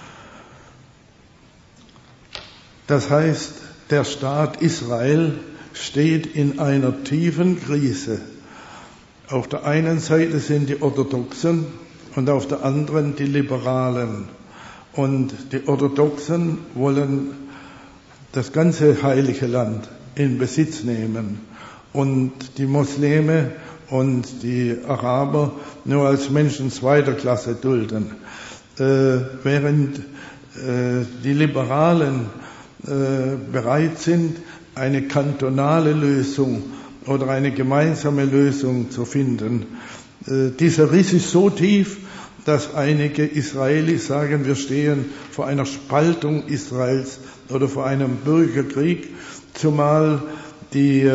Das heißt, der Staat Israel steht in einer tiefen Krise. Auf der einen Seite sind die Orthodoxen und auf der anderen die Liberalen. Und die Orthodoxen wollen das ganze heilige Land in Besitz nehmen und die Muslime und die Araber nur als Menschen zweiter Klasse dulden, während die Liberalen bereit sind, eine kantonale Lösung oder eine gemeinsame Lösung zu finden. Dieser Riss ist so tief, dass einige Israelis sagen, wir stehen vor einer Spaltung Israels oder vor einem Bürgerkrieg, zumal die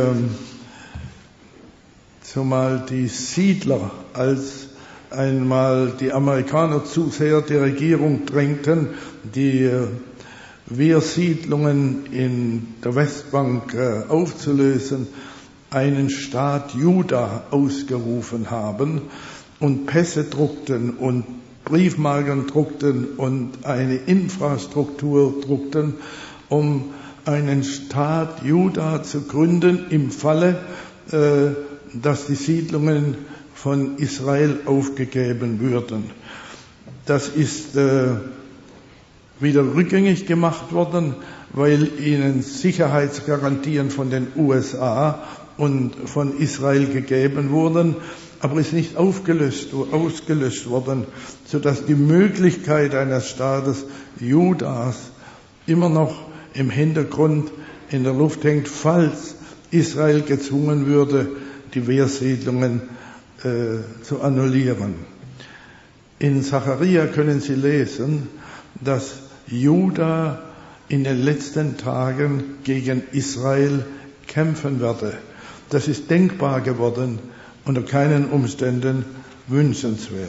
Siedler, als einmal die Amerikaner zu sehr die Regierung drängten, die Wehrsiedlungen in der Westbank aufzulösen, einen Staat Juda ausgerufen haben und Pässe druckten und Briefmarken druckten und eine Infrastruktur druckten, um einen Staat Juda zu gründen im Falle, dass die Siedlungen von Israel aufgegeben würden. Das ist wieder rückgängig gemacht worden, weil ihnen Sicherheitsgarantien von den USA und von Israel gegeben wurden, aber ist nicht ausgelöscht worden, sodass die Möglichkeit eines Staates Judas immer noch im Hintergrund in der Luft hängt, falls Israel gezwungen würde, die Wehrsiedlungen zu annullieren. In Sacharja können Sie lesen, dass Juda in den letzten Tagen gegen Israel kämpfen werde. Das ist denkbar geworden, unter keinen Umständen wünschenswert.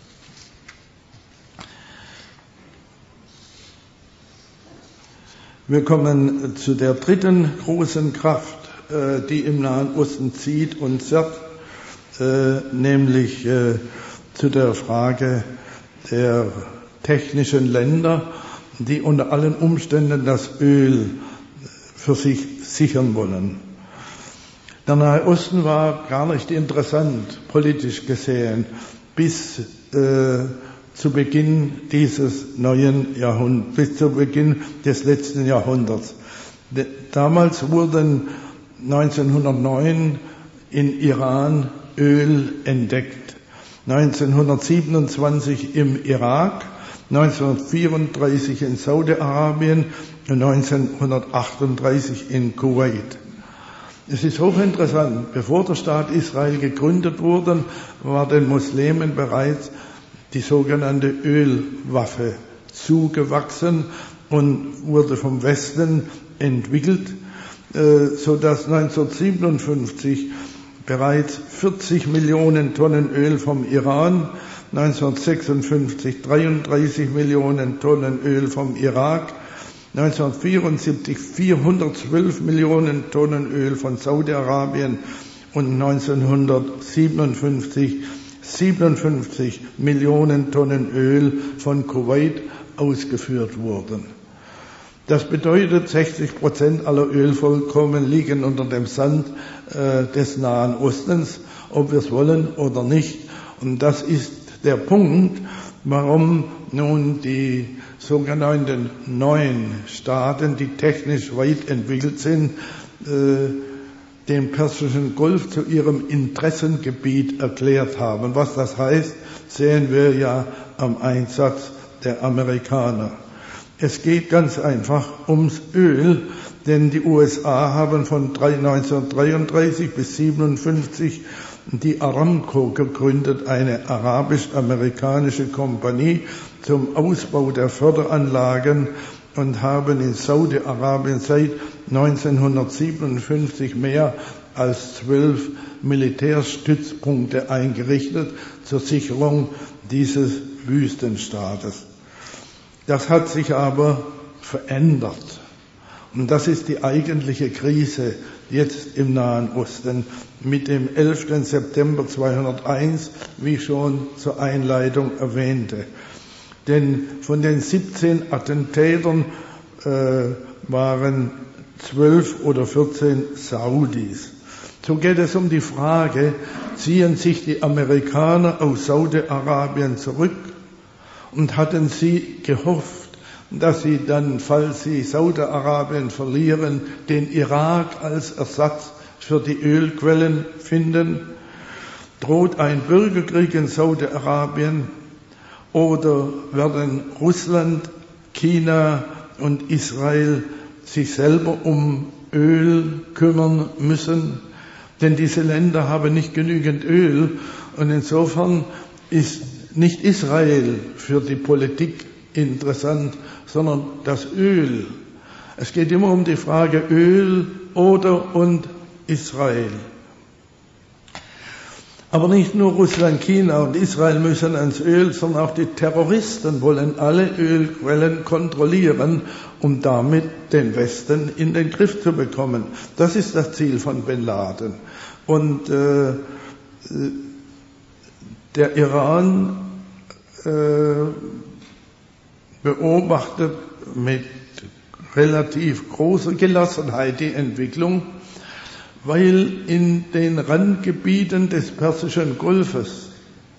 Wir kommen zu der dritten großen Kraft, die im Nahen Osten zieht und zerrt, nämlich zu der Frage der technischen Länder, die unter allen Umständen das Öl für sich sichern wollen. Der Nahe Osten war gar nicht interessant, politisch gesehen, bis zu Beginn dieses neuen Jahrhunderts, bis zu Beginn des letzten Jahrhunderts. Damals wurden 1909 in Iran Öl entdeckt, 1927 im Irak, 1934 in Saudi-Arabien und 1938 in Kuwait. Es ist hochinteressant, bevor der Staat Israel gegründet wurde, war den Muslimen bereits die sogenannte Ölwaffe zugewachsen und wurde vom Westen entwickelt, sodass 1957 bereits 40 Millionen Tonnen Öl vom Iran, 1956 33 Millionen Tonnen Öl vom Irak, 1974 412 Millionen Tonnen Öl von Saudi-Arabien und 1957 57 Millionen Tonnen Öl von Kuwait ausgeführt wurden. Das bedeutet, 60% aller Ölvorkommen liegen unter dem Sand des Nahen Ostens, ob wir es wollen oder nicht. Und das ist der Punkt, warum nun die sogenannten neuen Staaten, die technisch weit entwickelt sind, den Persischen Golf zu ihrem Interessengebiet erklärt haben. Was das heißt, sehen wir ja am Einsatz der Amerikaner. Es geht ganz einfach ums Öl, denn die USA haben von 1933 bis 1957 die Aramco gegründet, eine arabisch-amerikanische Kompanie zum Ausbau der Förderanlagen, und haben in Saudi-Arabien seit 1957 mehr als 12 Militärstützpunkte eingerichtet zur Sicherung dieses Wüstenstaates. Das hat sich aber verändert. Und das ist die eigentliche Krise jetzt im Nahen Osten mit dem 11. September 2001, wie ich schon zur Einleitung erwähnte. Denn von den 17 Attentätern waren 12 oder 14 Saudis. So geht es um die Frage, ziehen sich die Amerikaner aus Saudi-Arabien zurück und hatten sie gehofft, dass sie dann, falls sie Saudi-Arabien verlieren, den Irak als Ersatz für die Ölquellen finden? Droht ein Bürgerkrieg in Saudi-Arabien oder werden Russland, China und Israel sich selber um Öl kümmern müssen? Denn diese Länder haben nicht genügend Öl und insofern ist nicht Israel für die Politik interessant, sondern das Öl. Es geht immer um die Frage Öl und Israel. Aber nicht nur Russland, China und Israel müssen ans Öl, sondern auch die Terroristen wollen alle Ölquellen kontrollieren, um damit den Westen in den Griff zu bekommen. Das ist das Ziel von Bin Laden. Und der Iran beobachtet mit relativ großer Gelassenheit die Entwicklung, weil in den Randgebieten des Persischen Golfes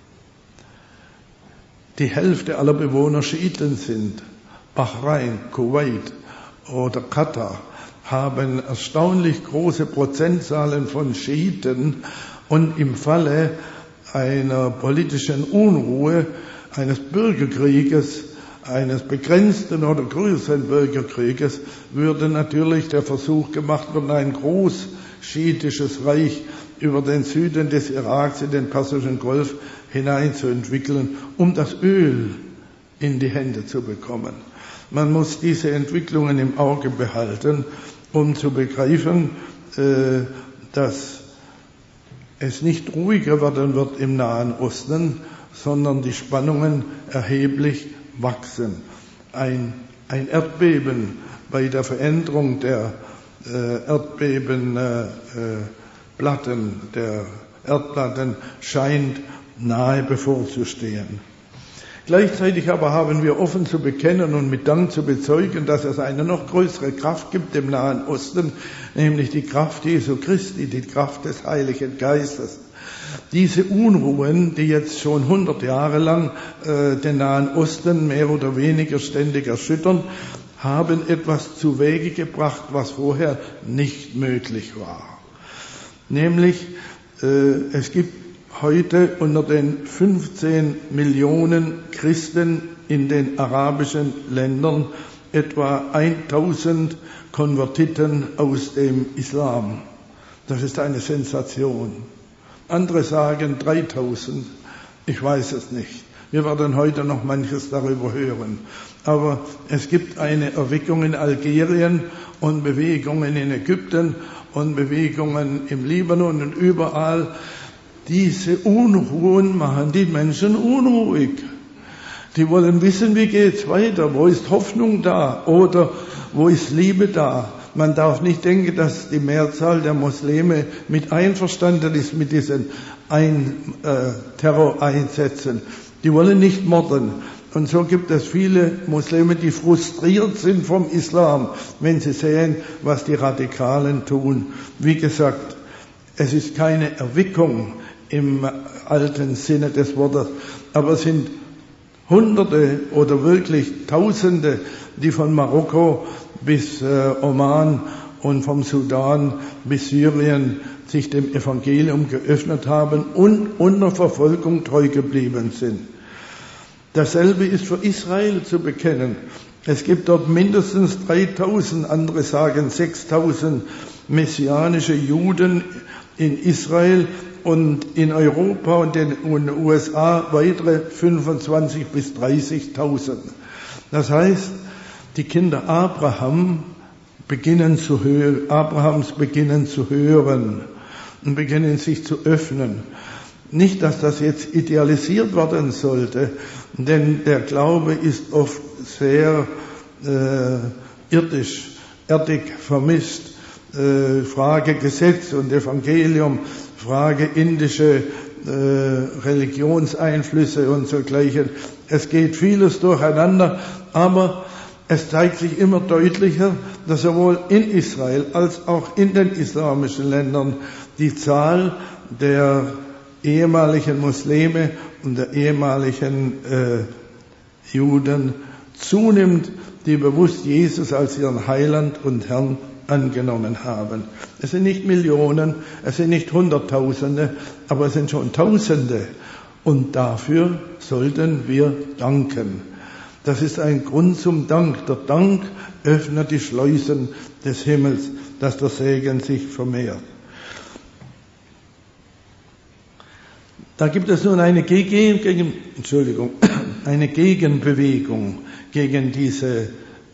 die Hälfte aller Bewohner Schiiten sind. Bahrain, Kuwait oder Katar haben erstaunlich große Prozentzahlen von Schiiten und im Falle einer politischen Unruhe, eines Bürgerkrieges, eines begrenzten oder größeren Bürgerkrieges, würde natürlich der Versuch gemacht werden, ein großschiitisches Reich über den Süden des Iraks in den Persischen Golf hineinzuentwickeln, um das Öl in die Hände zu bekommen. Man muss diese Entwicklungen im Auge behalten, um zu begreifen, dass es nicht ruhiger werden wird im Nahen Osten, sondern die Spannungen erheblich wachsen. Ein Erdbeben bei der Veränderung der Erdplatten scheint nahe bevorzustehen. Gleichzeitig aber haben wir offen zu bekennen und mit Dank zu bezeugen, dass es eine noch größere Kraft gibt im Nahen Osten, nämlich die Kraft Jesu Christi, die Kraft des Heiligen Geistes. Diese Unruhen, die jetzt schon 100 Jahre lang den Nahen Osten mehr oder weniger ständig erschüttern, haben etwas zu Wege gebracht, was vorher nicht möglich war. Nämlich, es gibt heute unter den 15 Millionen Christen in den arabischen Ländern etwa 1000 Konvertiten aus dem Islam. Das ist eine Sensation. Andere sagen 3000. Ich weiß es nicht. Wir werden heute noch manches darüber hören. Aber es gibt eine Erweckung in Algerien und Bewegungen in Ägypten und Bewegungen im Libanon und überall. Diese Unruhen machen die Menschen unruhig. Die wollen wissen, wie geht's weiter? Wo ist Hoffnung da? Oder wo ist Liebe da? Man darf nicht denken, dass die Mehrzahl der Muslime mit einverstanden ist mit diesen Terroreinsätzen. Die wollen nicht morden. Und so gibt es viele Muslime, die frustriert sind vom Islam, wenn sie sehen, was die Radikalen tun. Wie gesagt, es ist keine Erweckung im alten Sinne des Wortes, aber es sind Hunderte oder wirklich Tausende, die von Marokko bis Oman und vom Sudan bis Syrien sich dem Evangelium geöffnet haben und unter Verfolgung treu geblieben sind. Dasselbe ist für Israel zu bekennen. Es gibt dort mindestens 3000, andere sagen 6000 messianische Juden in Israel und in Europa und in den USA weitere 25.000 bis 30.000. Das heißt, die Kinder Abrahams beginnen zu hören und beginnen sich zu öffnen. Nicht, dass das jetzt idealisiert werden sollte, denn der Glaube ist oft sehr erdig vermischt. Frage Gesetz und Evangelium, Frage indische Religionseinflüsse und so gleichen. Es geht vieles durcheinander, aber Es zeigt sich immer deutlicher, dass sowohl in Israel als auch in den islamischen Ländern die Zahl der ehemaligen Muslime und der ehemaligen Juden zunimmt, die bewusst Jesus als ihren Heiland und Herrn angenommen haben. Es sind nicht Millionen, es sind nicht Hunderttausende, aber es sind schon Tausende. Und dafür sollten wir danken. Das ist ein Grund zum Dank. Der Dank öffnet die Schleusen des Himmels, dass der Segen sich vermehrt. Da gibt es nun eine Gegenbewegung gegen diese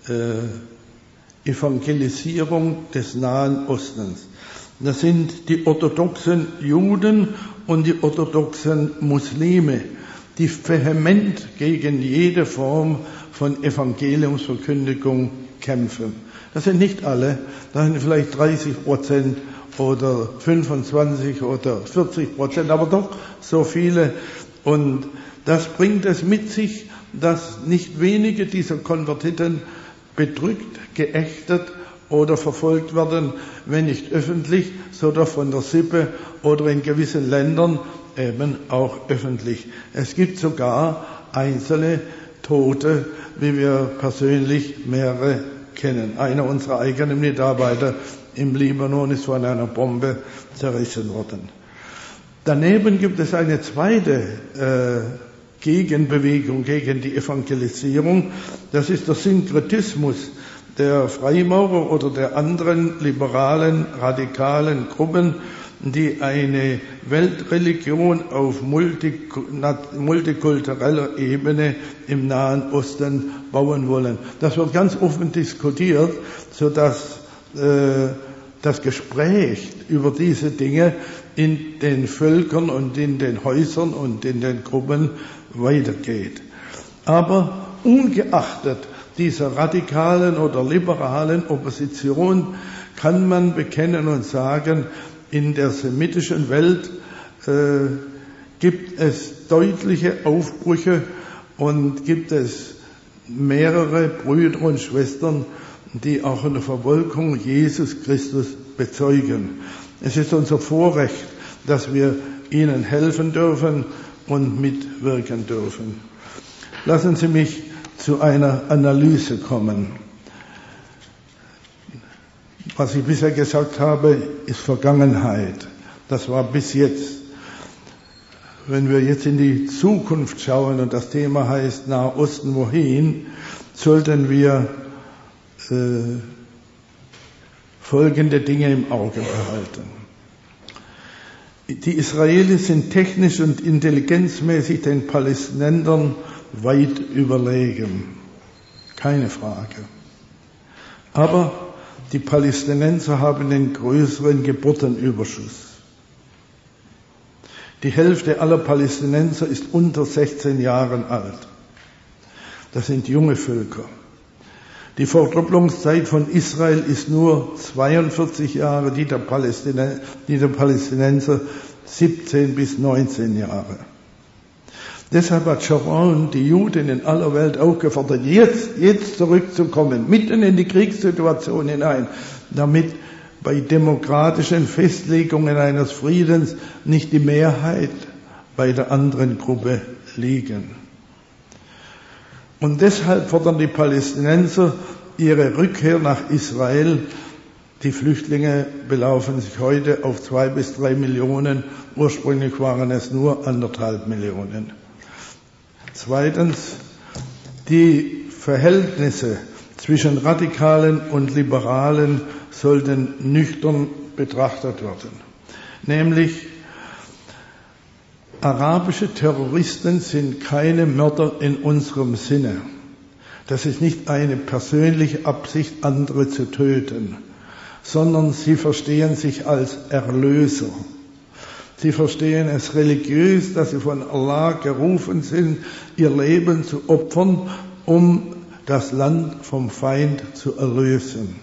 Evangelisierung des Nahen Ostens. Das sind die orthodoxen Juden und die orthodoxen Muslime, die vehement gegen jede Form von Evangeliumsverkündigung kämpfen. Das sind nicht alle, das sind vielleicht 30% oder 25 oder 40%, aber doch so viele. Und das bringt es mit sich, dass nicht wenige dieser Konvertiten bedrückt, geächtet oder verfolgt werden, wenn nicht öffentlich, so doch von der Sippe oder in gewissen Ländern eben auch öffentlich. Es gibt sogar einzelne Tote, wie wir persönlich mehrere kennen. Einer unserer eigenen Mitarbeiter im Libanon ist von einer Bombe zerrissen worden. Daneben gibt es eine zweite Gegenbewegung gegen die Evangelisierung. Das ist der Synkretismus der Freimaurer oder der anderen liberalen, radikalen Gruppen, die eine Weltreligion auf multikultureller Ebene im Nahen Osten bauen wollen. Das wird ganz offen diskutiert, sodass das Gespräch über diese Dinge in den Völkern und in den Häusern und in den Gruppen weitergeht. Aber ungeachtet dieser radikalen oder liberalen Opposition kann man bekennen und sagen, in der semitischen Welt gibt es deutliche Aufbrüche und gibt es mehrere Brüder und Schwestern, die auch in der Verwolkung Jesus Christus bezeugen. Es ist unser Vorrecht, dass wir ihnen helfen dürfen und mitwirken dürfen. Lassen Sie mich zu einer Analyse kommen. Was ich bisher gesagt habe, ist Vergangenheit. Das war bis jetzt. Wenn wir jetzt in die Zukunft schauen und das Thema heißt Nahe Osten wohin, sollten wir folgende Dinge im Auge behalten. Die Israelis sind technisch und intelligenzmäßig den Palästinensern weit überlegen. Keine Frage. Aber die Palästinenser haben den größeren Geburtenüberschuss. Die Hälfte aller Palästinenser ist unter 16 Jahren alt. Das sind junge Völker. Die Verdopplungszeit von Israel ist nur 42 Jahre, die der Palästinenser 17 bis 19 Jahre. Deshalb hat Sharon die Juden in aller Welt aufgefordert, jetzt zurückzukommen, mitten in die Kriegssituation hinein, damit bei demokratischen Festlegungen eines Friedens nicht die Mehrheit bei der anderen Gruppe liegen. Und deshalb fordern die Palästinenser ihre Rückkehr nach Israel. Die Flüchtlinge belaufen sich heute auf 2 bis 3 Millionen. Ursprünglich waren es nur 1,5 Millionen. Zweitens, die Verhältnisse zwischen Radikalen und Liberalen sollten nüchtern betrachtet werden. Nämlich, arabische Terroristen sind keine Mörder in unserem Sinne. Das ist nicht eine persönliche Absicht, andere zu töten, sondern sie verstehen sich als Erlöser. Sie verstehen es religiös, dass sie von Allah gerufen sind, ihr Leben zu opfern, um das Land vom Feind zu erlösen.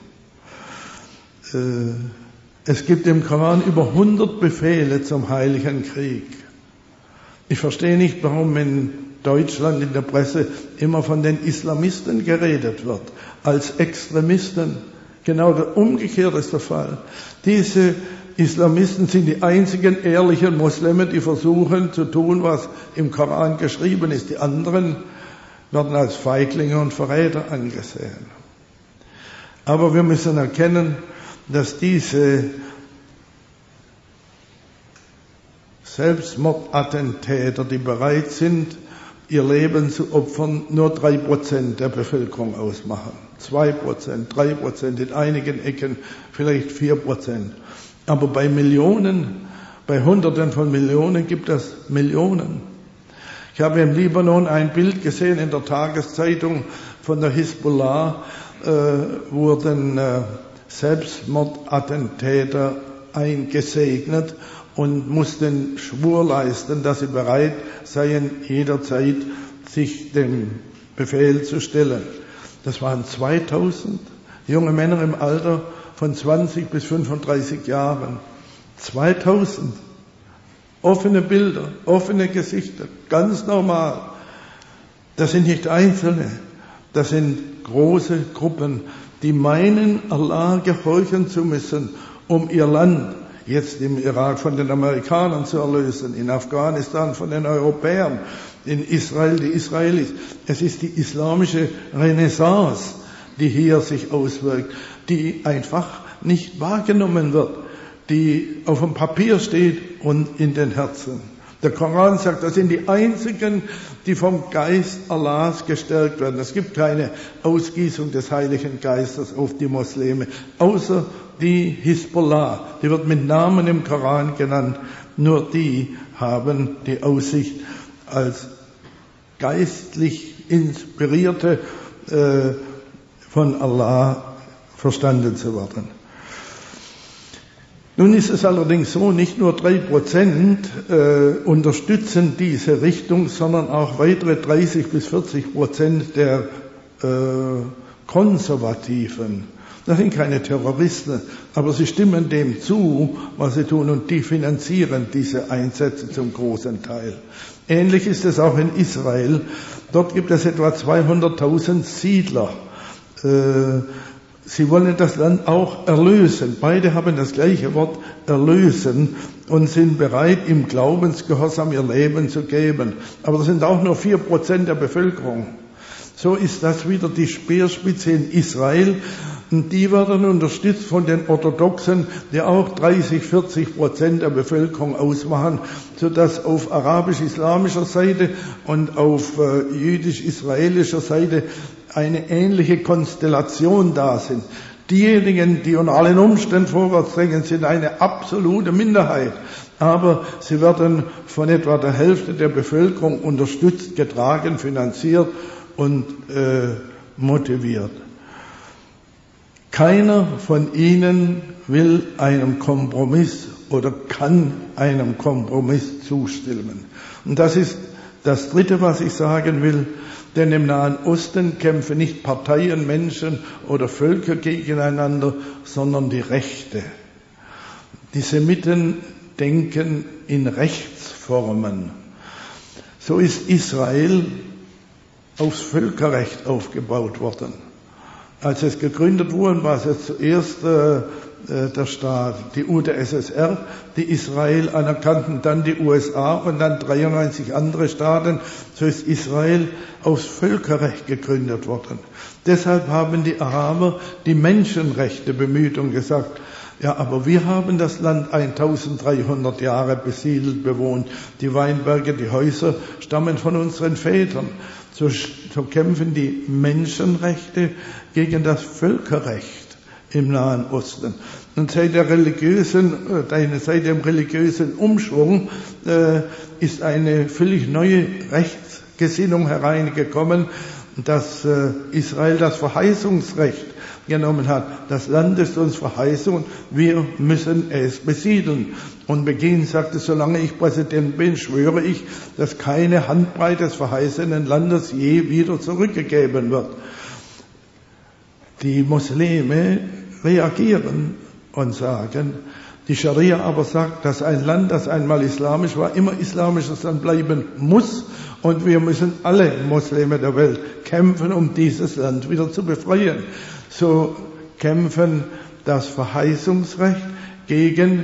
Es gibt im Koran über 100 Befehle zum heiligen Krieg. Ich verstehe nicht, warum, wenn Deutschland in der Presse immer von den Islamisten geredet wird, als Extremisten. Genau der umgekehrte ist der Fall. Diese Islamisten sind die einzigen ehrlichen Muslime, die versuchen zu tun, was im Koran geschrieben ist. Die anderen werden als Feiglinge und Verräter angesehen. Aber wir müssen erkennen, dass diese Selbstmordattentäter, die bereit sind, ihr Leben zu opfern, nur 3% der Bevölkerung ausmachen. 2%, 3%, in einigen Ecken vielleicht 4%. Aber bei Millionen, bei Hunderten von Millionen gibt es Millionen. Ich habe im Libanon ein Bild gesehen in der Tageszeitung von der Hisbollah, wurden Selbstmordattentäter eingesegnet und mussten Schwur leisten, dass sie bereit seien, jederzeit sich dem Befehl zu stellen. Das waren 2000 junge Männer im Alter von 20 bis 35 Jahren. 2000. Offene Bilder, offene Gesichter, ganz normal. Das sind nicht Einzelne, das sind große Gruppen, die meinen, Allah gehorchen zu müssen, um ihr Land, jetzt im Irak von den Amerikanern zu erlösen, in Afghanistan von den Europäern, in Israel die Israelis. Es ist die islamische Renaissance, die hier sich auswirkt, die einfach nicht wahrgenommen wird, die auf dem Papier steht und in den Herzen. Der Koran sagt, das sind die einzigen, die vom Geist Allahs gestärkt werden. Es gibt keine Ausgießung des Heiligen Geistes auf die Muslime, außer die Hisbollah. Die wird mit Namen im Koran genannt. Nur die haben die Aussicht, als geistlich Inspirierte von Allah verstanden zu werden. Nun ist es allerdings so, nicht nur 3% unterstützen diese Richtung, sondern auch weitere 30-40% der Konservativen. Das sind keine Terroristen, aber sie stimmen dem zu, was sie tun, und die finanzieren diese Einsätze zum großen Teil. Ähnlich ist es auch in Israel. Dort gibt es etwa 200.000 Siedler. Sie wollen das Land auch erlösen. Beide haben das gleiche Wort, erlösen, und sind bereit, im Glaubensgehorsam ihr Leben zu geben. Aber das sind auch nur 4% der Bevölkerung. So ist das wieder die Speerspitze in Israel. Und die werden unterstützt von den Orthodoxen, die auch 30-40% der Bevölkerung ausmachen, sodass auf arabisch-islamischer Seite und auf jüdisch-israelischer Seite eine ähnliche Konstellation da sind. Diejenigen, die unter allen Umständen vorwärts drängen, sind eine absolute Minderheit. Aber sie werden von etwa der Hälfte der Bevölkerung unterstützt, getragen, finanziert und motiviert. Keiner von ihnen will einem Kompromiss oder kann einem Kompromiss zustimmen. Und das ist das Dritte, was ich sagen will. Denn im Nahen Osten kämpfen nicht Parteien, Menschen oder Völker gegeneinander, sondern die Rechte. Die Semiten denken in Rechtsformen. So ist Israel aufs Völkerrecht aufgebaut worden. Als es gegründet wurde, war es zuerst der Staat, die UdSSR, die Israel anerkannten, dann die USA und dann 93 andere Staaten. So ist Israel aufs Völkerrecht gegründet worden. Deshalb haben die Araber die Menschenrechte bemüht und gesagt, ja, aber wir haben das Land 1300 Jahre besiedelt, bewohnt. Die Weinberge, die Häuser stammen von unseren Vätern. So kämpfen die Menschenrechte gegen das Völkerrecht im Nahen Osten. Und seit dem religiösen Umschwung ist eine völlig neue Rechtsgesinnung hereingekommen, dass Israel das Verheißungsrecht genommen hat. Das Land ist uns verheißen, wir müssen es besiedeln. Und Beginn sagte, solange ich Präsident bin, schwöre ich, dass keine Handbreite des verheißenen Landes je wieder zurückgegeben wird. Die Muslime reagieren und sagen, die Scharia aber sagt, dass ein Land, das einmal islamisch war, immer islamisches Land bleiben muss Und wir müssen alle Muslime der Welt kämpfen, um dieses Land wieder zu befreien. So kämpfen das Verheißungsrecht gegen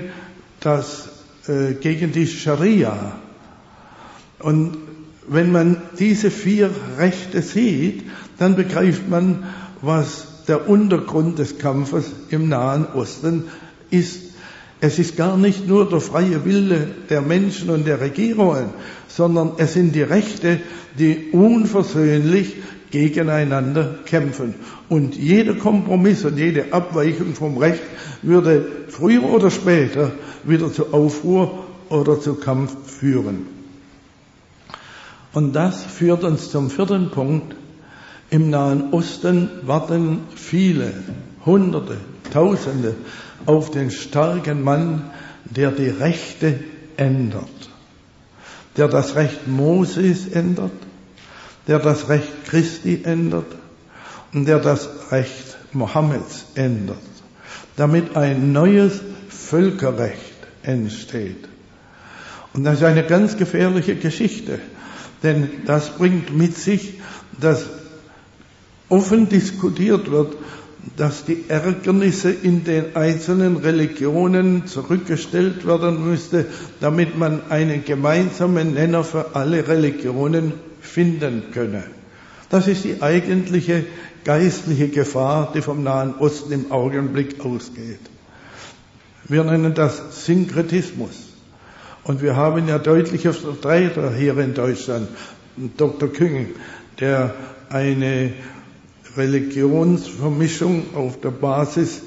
die Scharia. Und wenn man diese 4 Rechte sieht, dann begreift man, was der Untergrund des Kampfes im Nahen Osten ist. Es ist gar nicht nur der freie Wille der Menschen und der Regierungen, sondern es sind die Rechte, die unversöhnlich gegeneinander kämpfen. Und jeder Kompromiss und jede Abweichung vom Recht würde früher oder später wieder zu Aufruhr oder zu Kampf führen. Und das führt uns zum 4. Punkt. Im Nahen Osten warten viele, Hunderte, Tausende auf den starken Mann, der die Rechte ändert, der das Recht Moses ändert, der das Recht Christi ändert und der das Recht Mohammeds ändert, damit ein neues Völkerrecht entsteht. Und das ist eine ganz gefährliche Geschichte, denn das bringt mit sich, dass offen diskutiert wird, dass die Ärgernisse in den einzelnen Religionen zurückgestellt werden müsste, damit man einen gemeinsamen Nenner für alle Religionen finden könne. Das ist die eigentliche geistliche Gefahr, die vom Nahen Osten im Augenblick ausgeht. Wir nennen das Synkretismus. Und wir haben ja deutliche Vertreter hier in Deutschland. Dr. Küng, der eine Religionsvermischung auf der Basis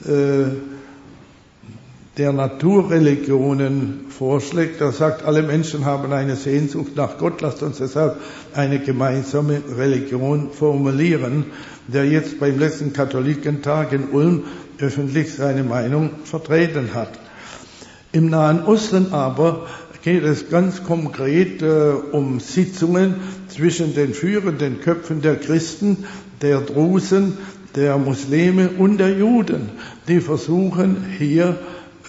der Naturreligionen vorschlägt. Er sagt, alle Menschen haben eine Sehnsucht nach Gott, lasst uns deshalb eine gemeinsame Religion formulieren, der jetzt beim letzten Katholikentag in Ulm öffentlich seine Meinung vertreten hat. Im Nahen Osten aber geht es ganz konkret um Sitzungen zwischen den führenden Köpfen der Christen, der Drusen, der Muslime und der Juden, die versuchen hier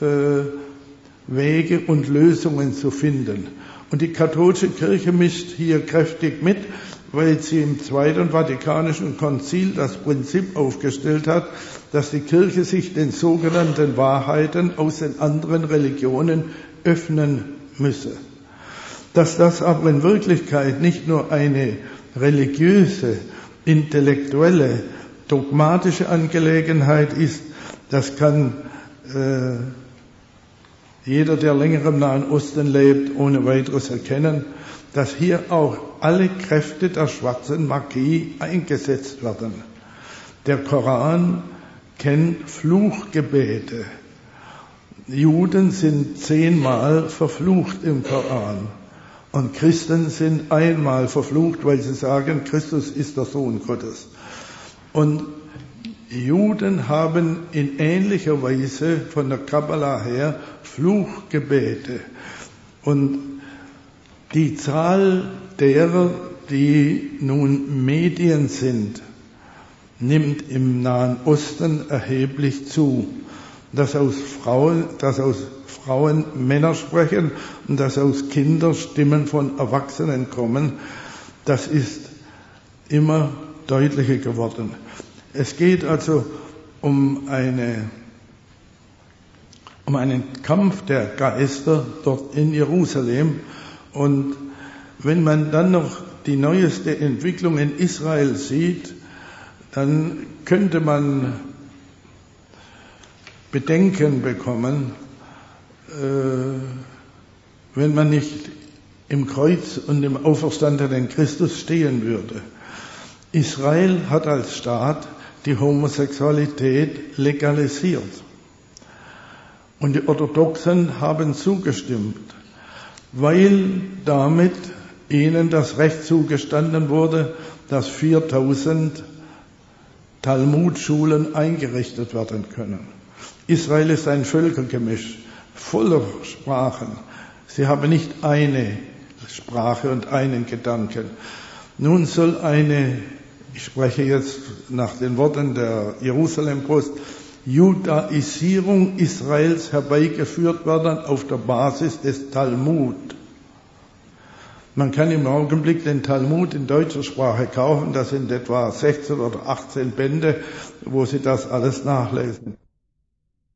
Wege und Lösungen zu finden. Und die katholische Kirche mischt hier kräftig mit, weil sie im Zweiten Vatikanischen Konzil das Prinzip aufgestellt hat, dass die Kirche sich den sogenannten Wahrheiten aus den anderen Religionen öffnen müsse. Dass das aber in Wirklichkeit nicht nur eine religiöse, intellektuelle, dogmatische Angelegenheit ist, das kann jeder, der länger im Nahen Osten lebt, ohne weiteres erkennen, dass hier auch alle Kräfte der schwarzen Magie eingesetzt werden. Der Koran kennt Fluchgebete. Juden sind 10-mal verflucht im Koran und Christen sind einmal verflucht, weil sie sagen, Christus ist der Sohn Gottes. Und Juden haben in ähnlicher Weise von der Kabbala her Fluchgebete. Und die Zahl derer, die nun Medien sind, nimmt im Nahen Osten erheblich zu. Dass aus Frauen Männer sprechen und dass aus Kindern Stimmen von Erwachsenen kommen, das ist immer deutlicher geworden. Es geht also um einen Kampf der Geister dort in Jerusalem. Und wenn man dann noch die neueste Entwicklung in Israel sieht, dann könnte man Bedenken bekommen, wenn man nicht im Kreuz und im auferstandenen Christus stehen würde. Israel hat als Staat die Homosexualität legalisiert. Und die Orthodoxen haben zugestimmt, weil damit ihnen das Recht zugestanden wurde, dass 4000 Talmudschulen eingerichtet werden können. Israel ist ein Völkergemisch, voller Sprachen. Sie haben nicht eine Sprache und einen Gedanken. Nun soll ich spreche jetzt nach den Worten der Jerusalem-Post, Judaisierung Israels herbeigeführt werden auf der Basis des Talmud. Man kann im Augenblick den Talmud in deutscher Sprache kaufen. Das sind etwa 16 oder 18 Bände, wo Sie das alles nachlesen.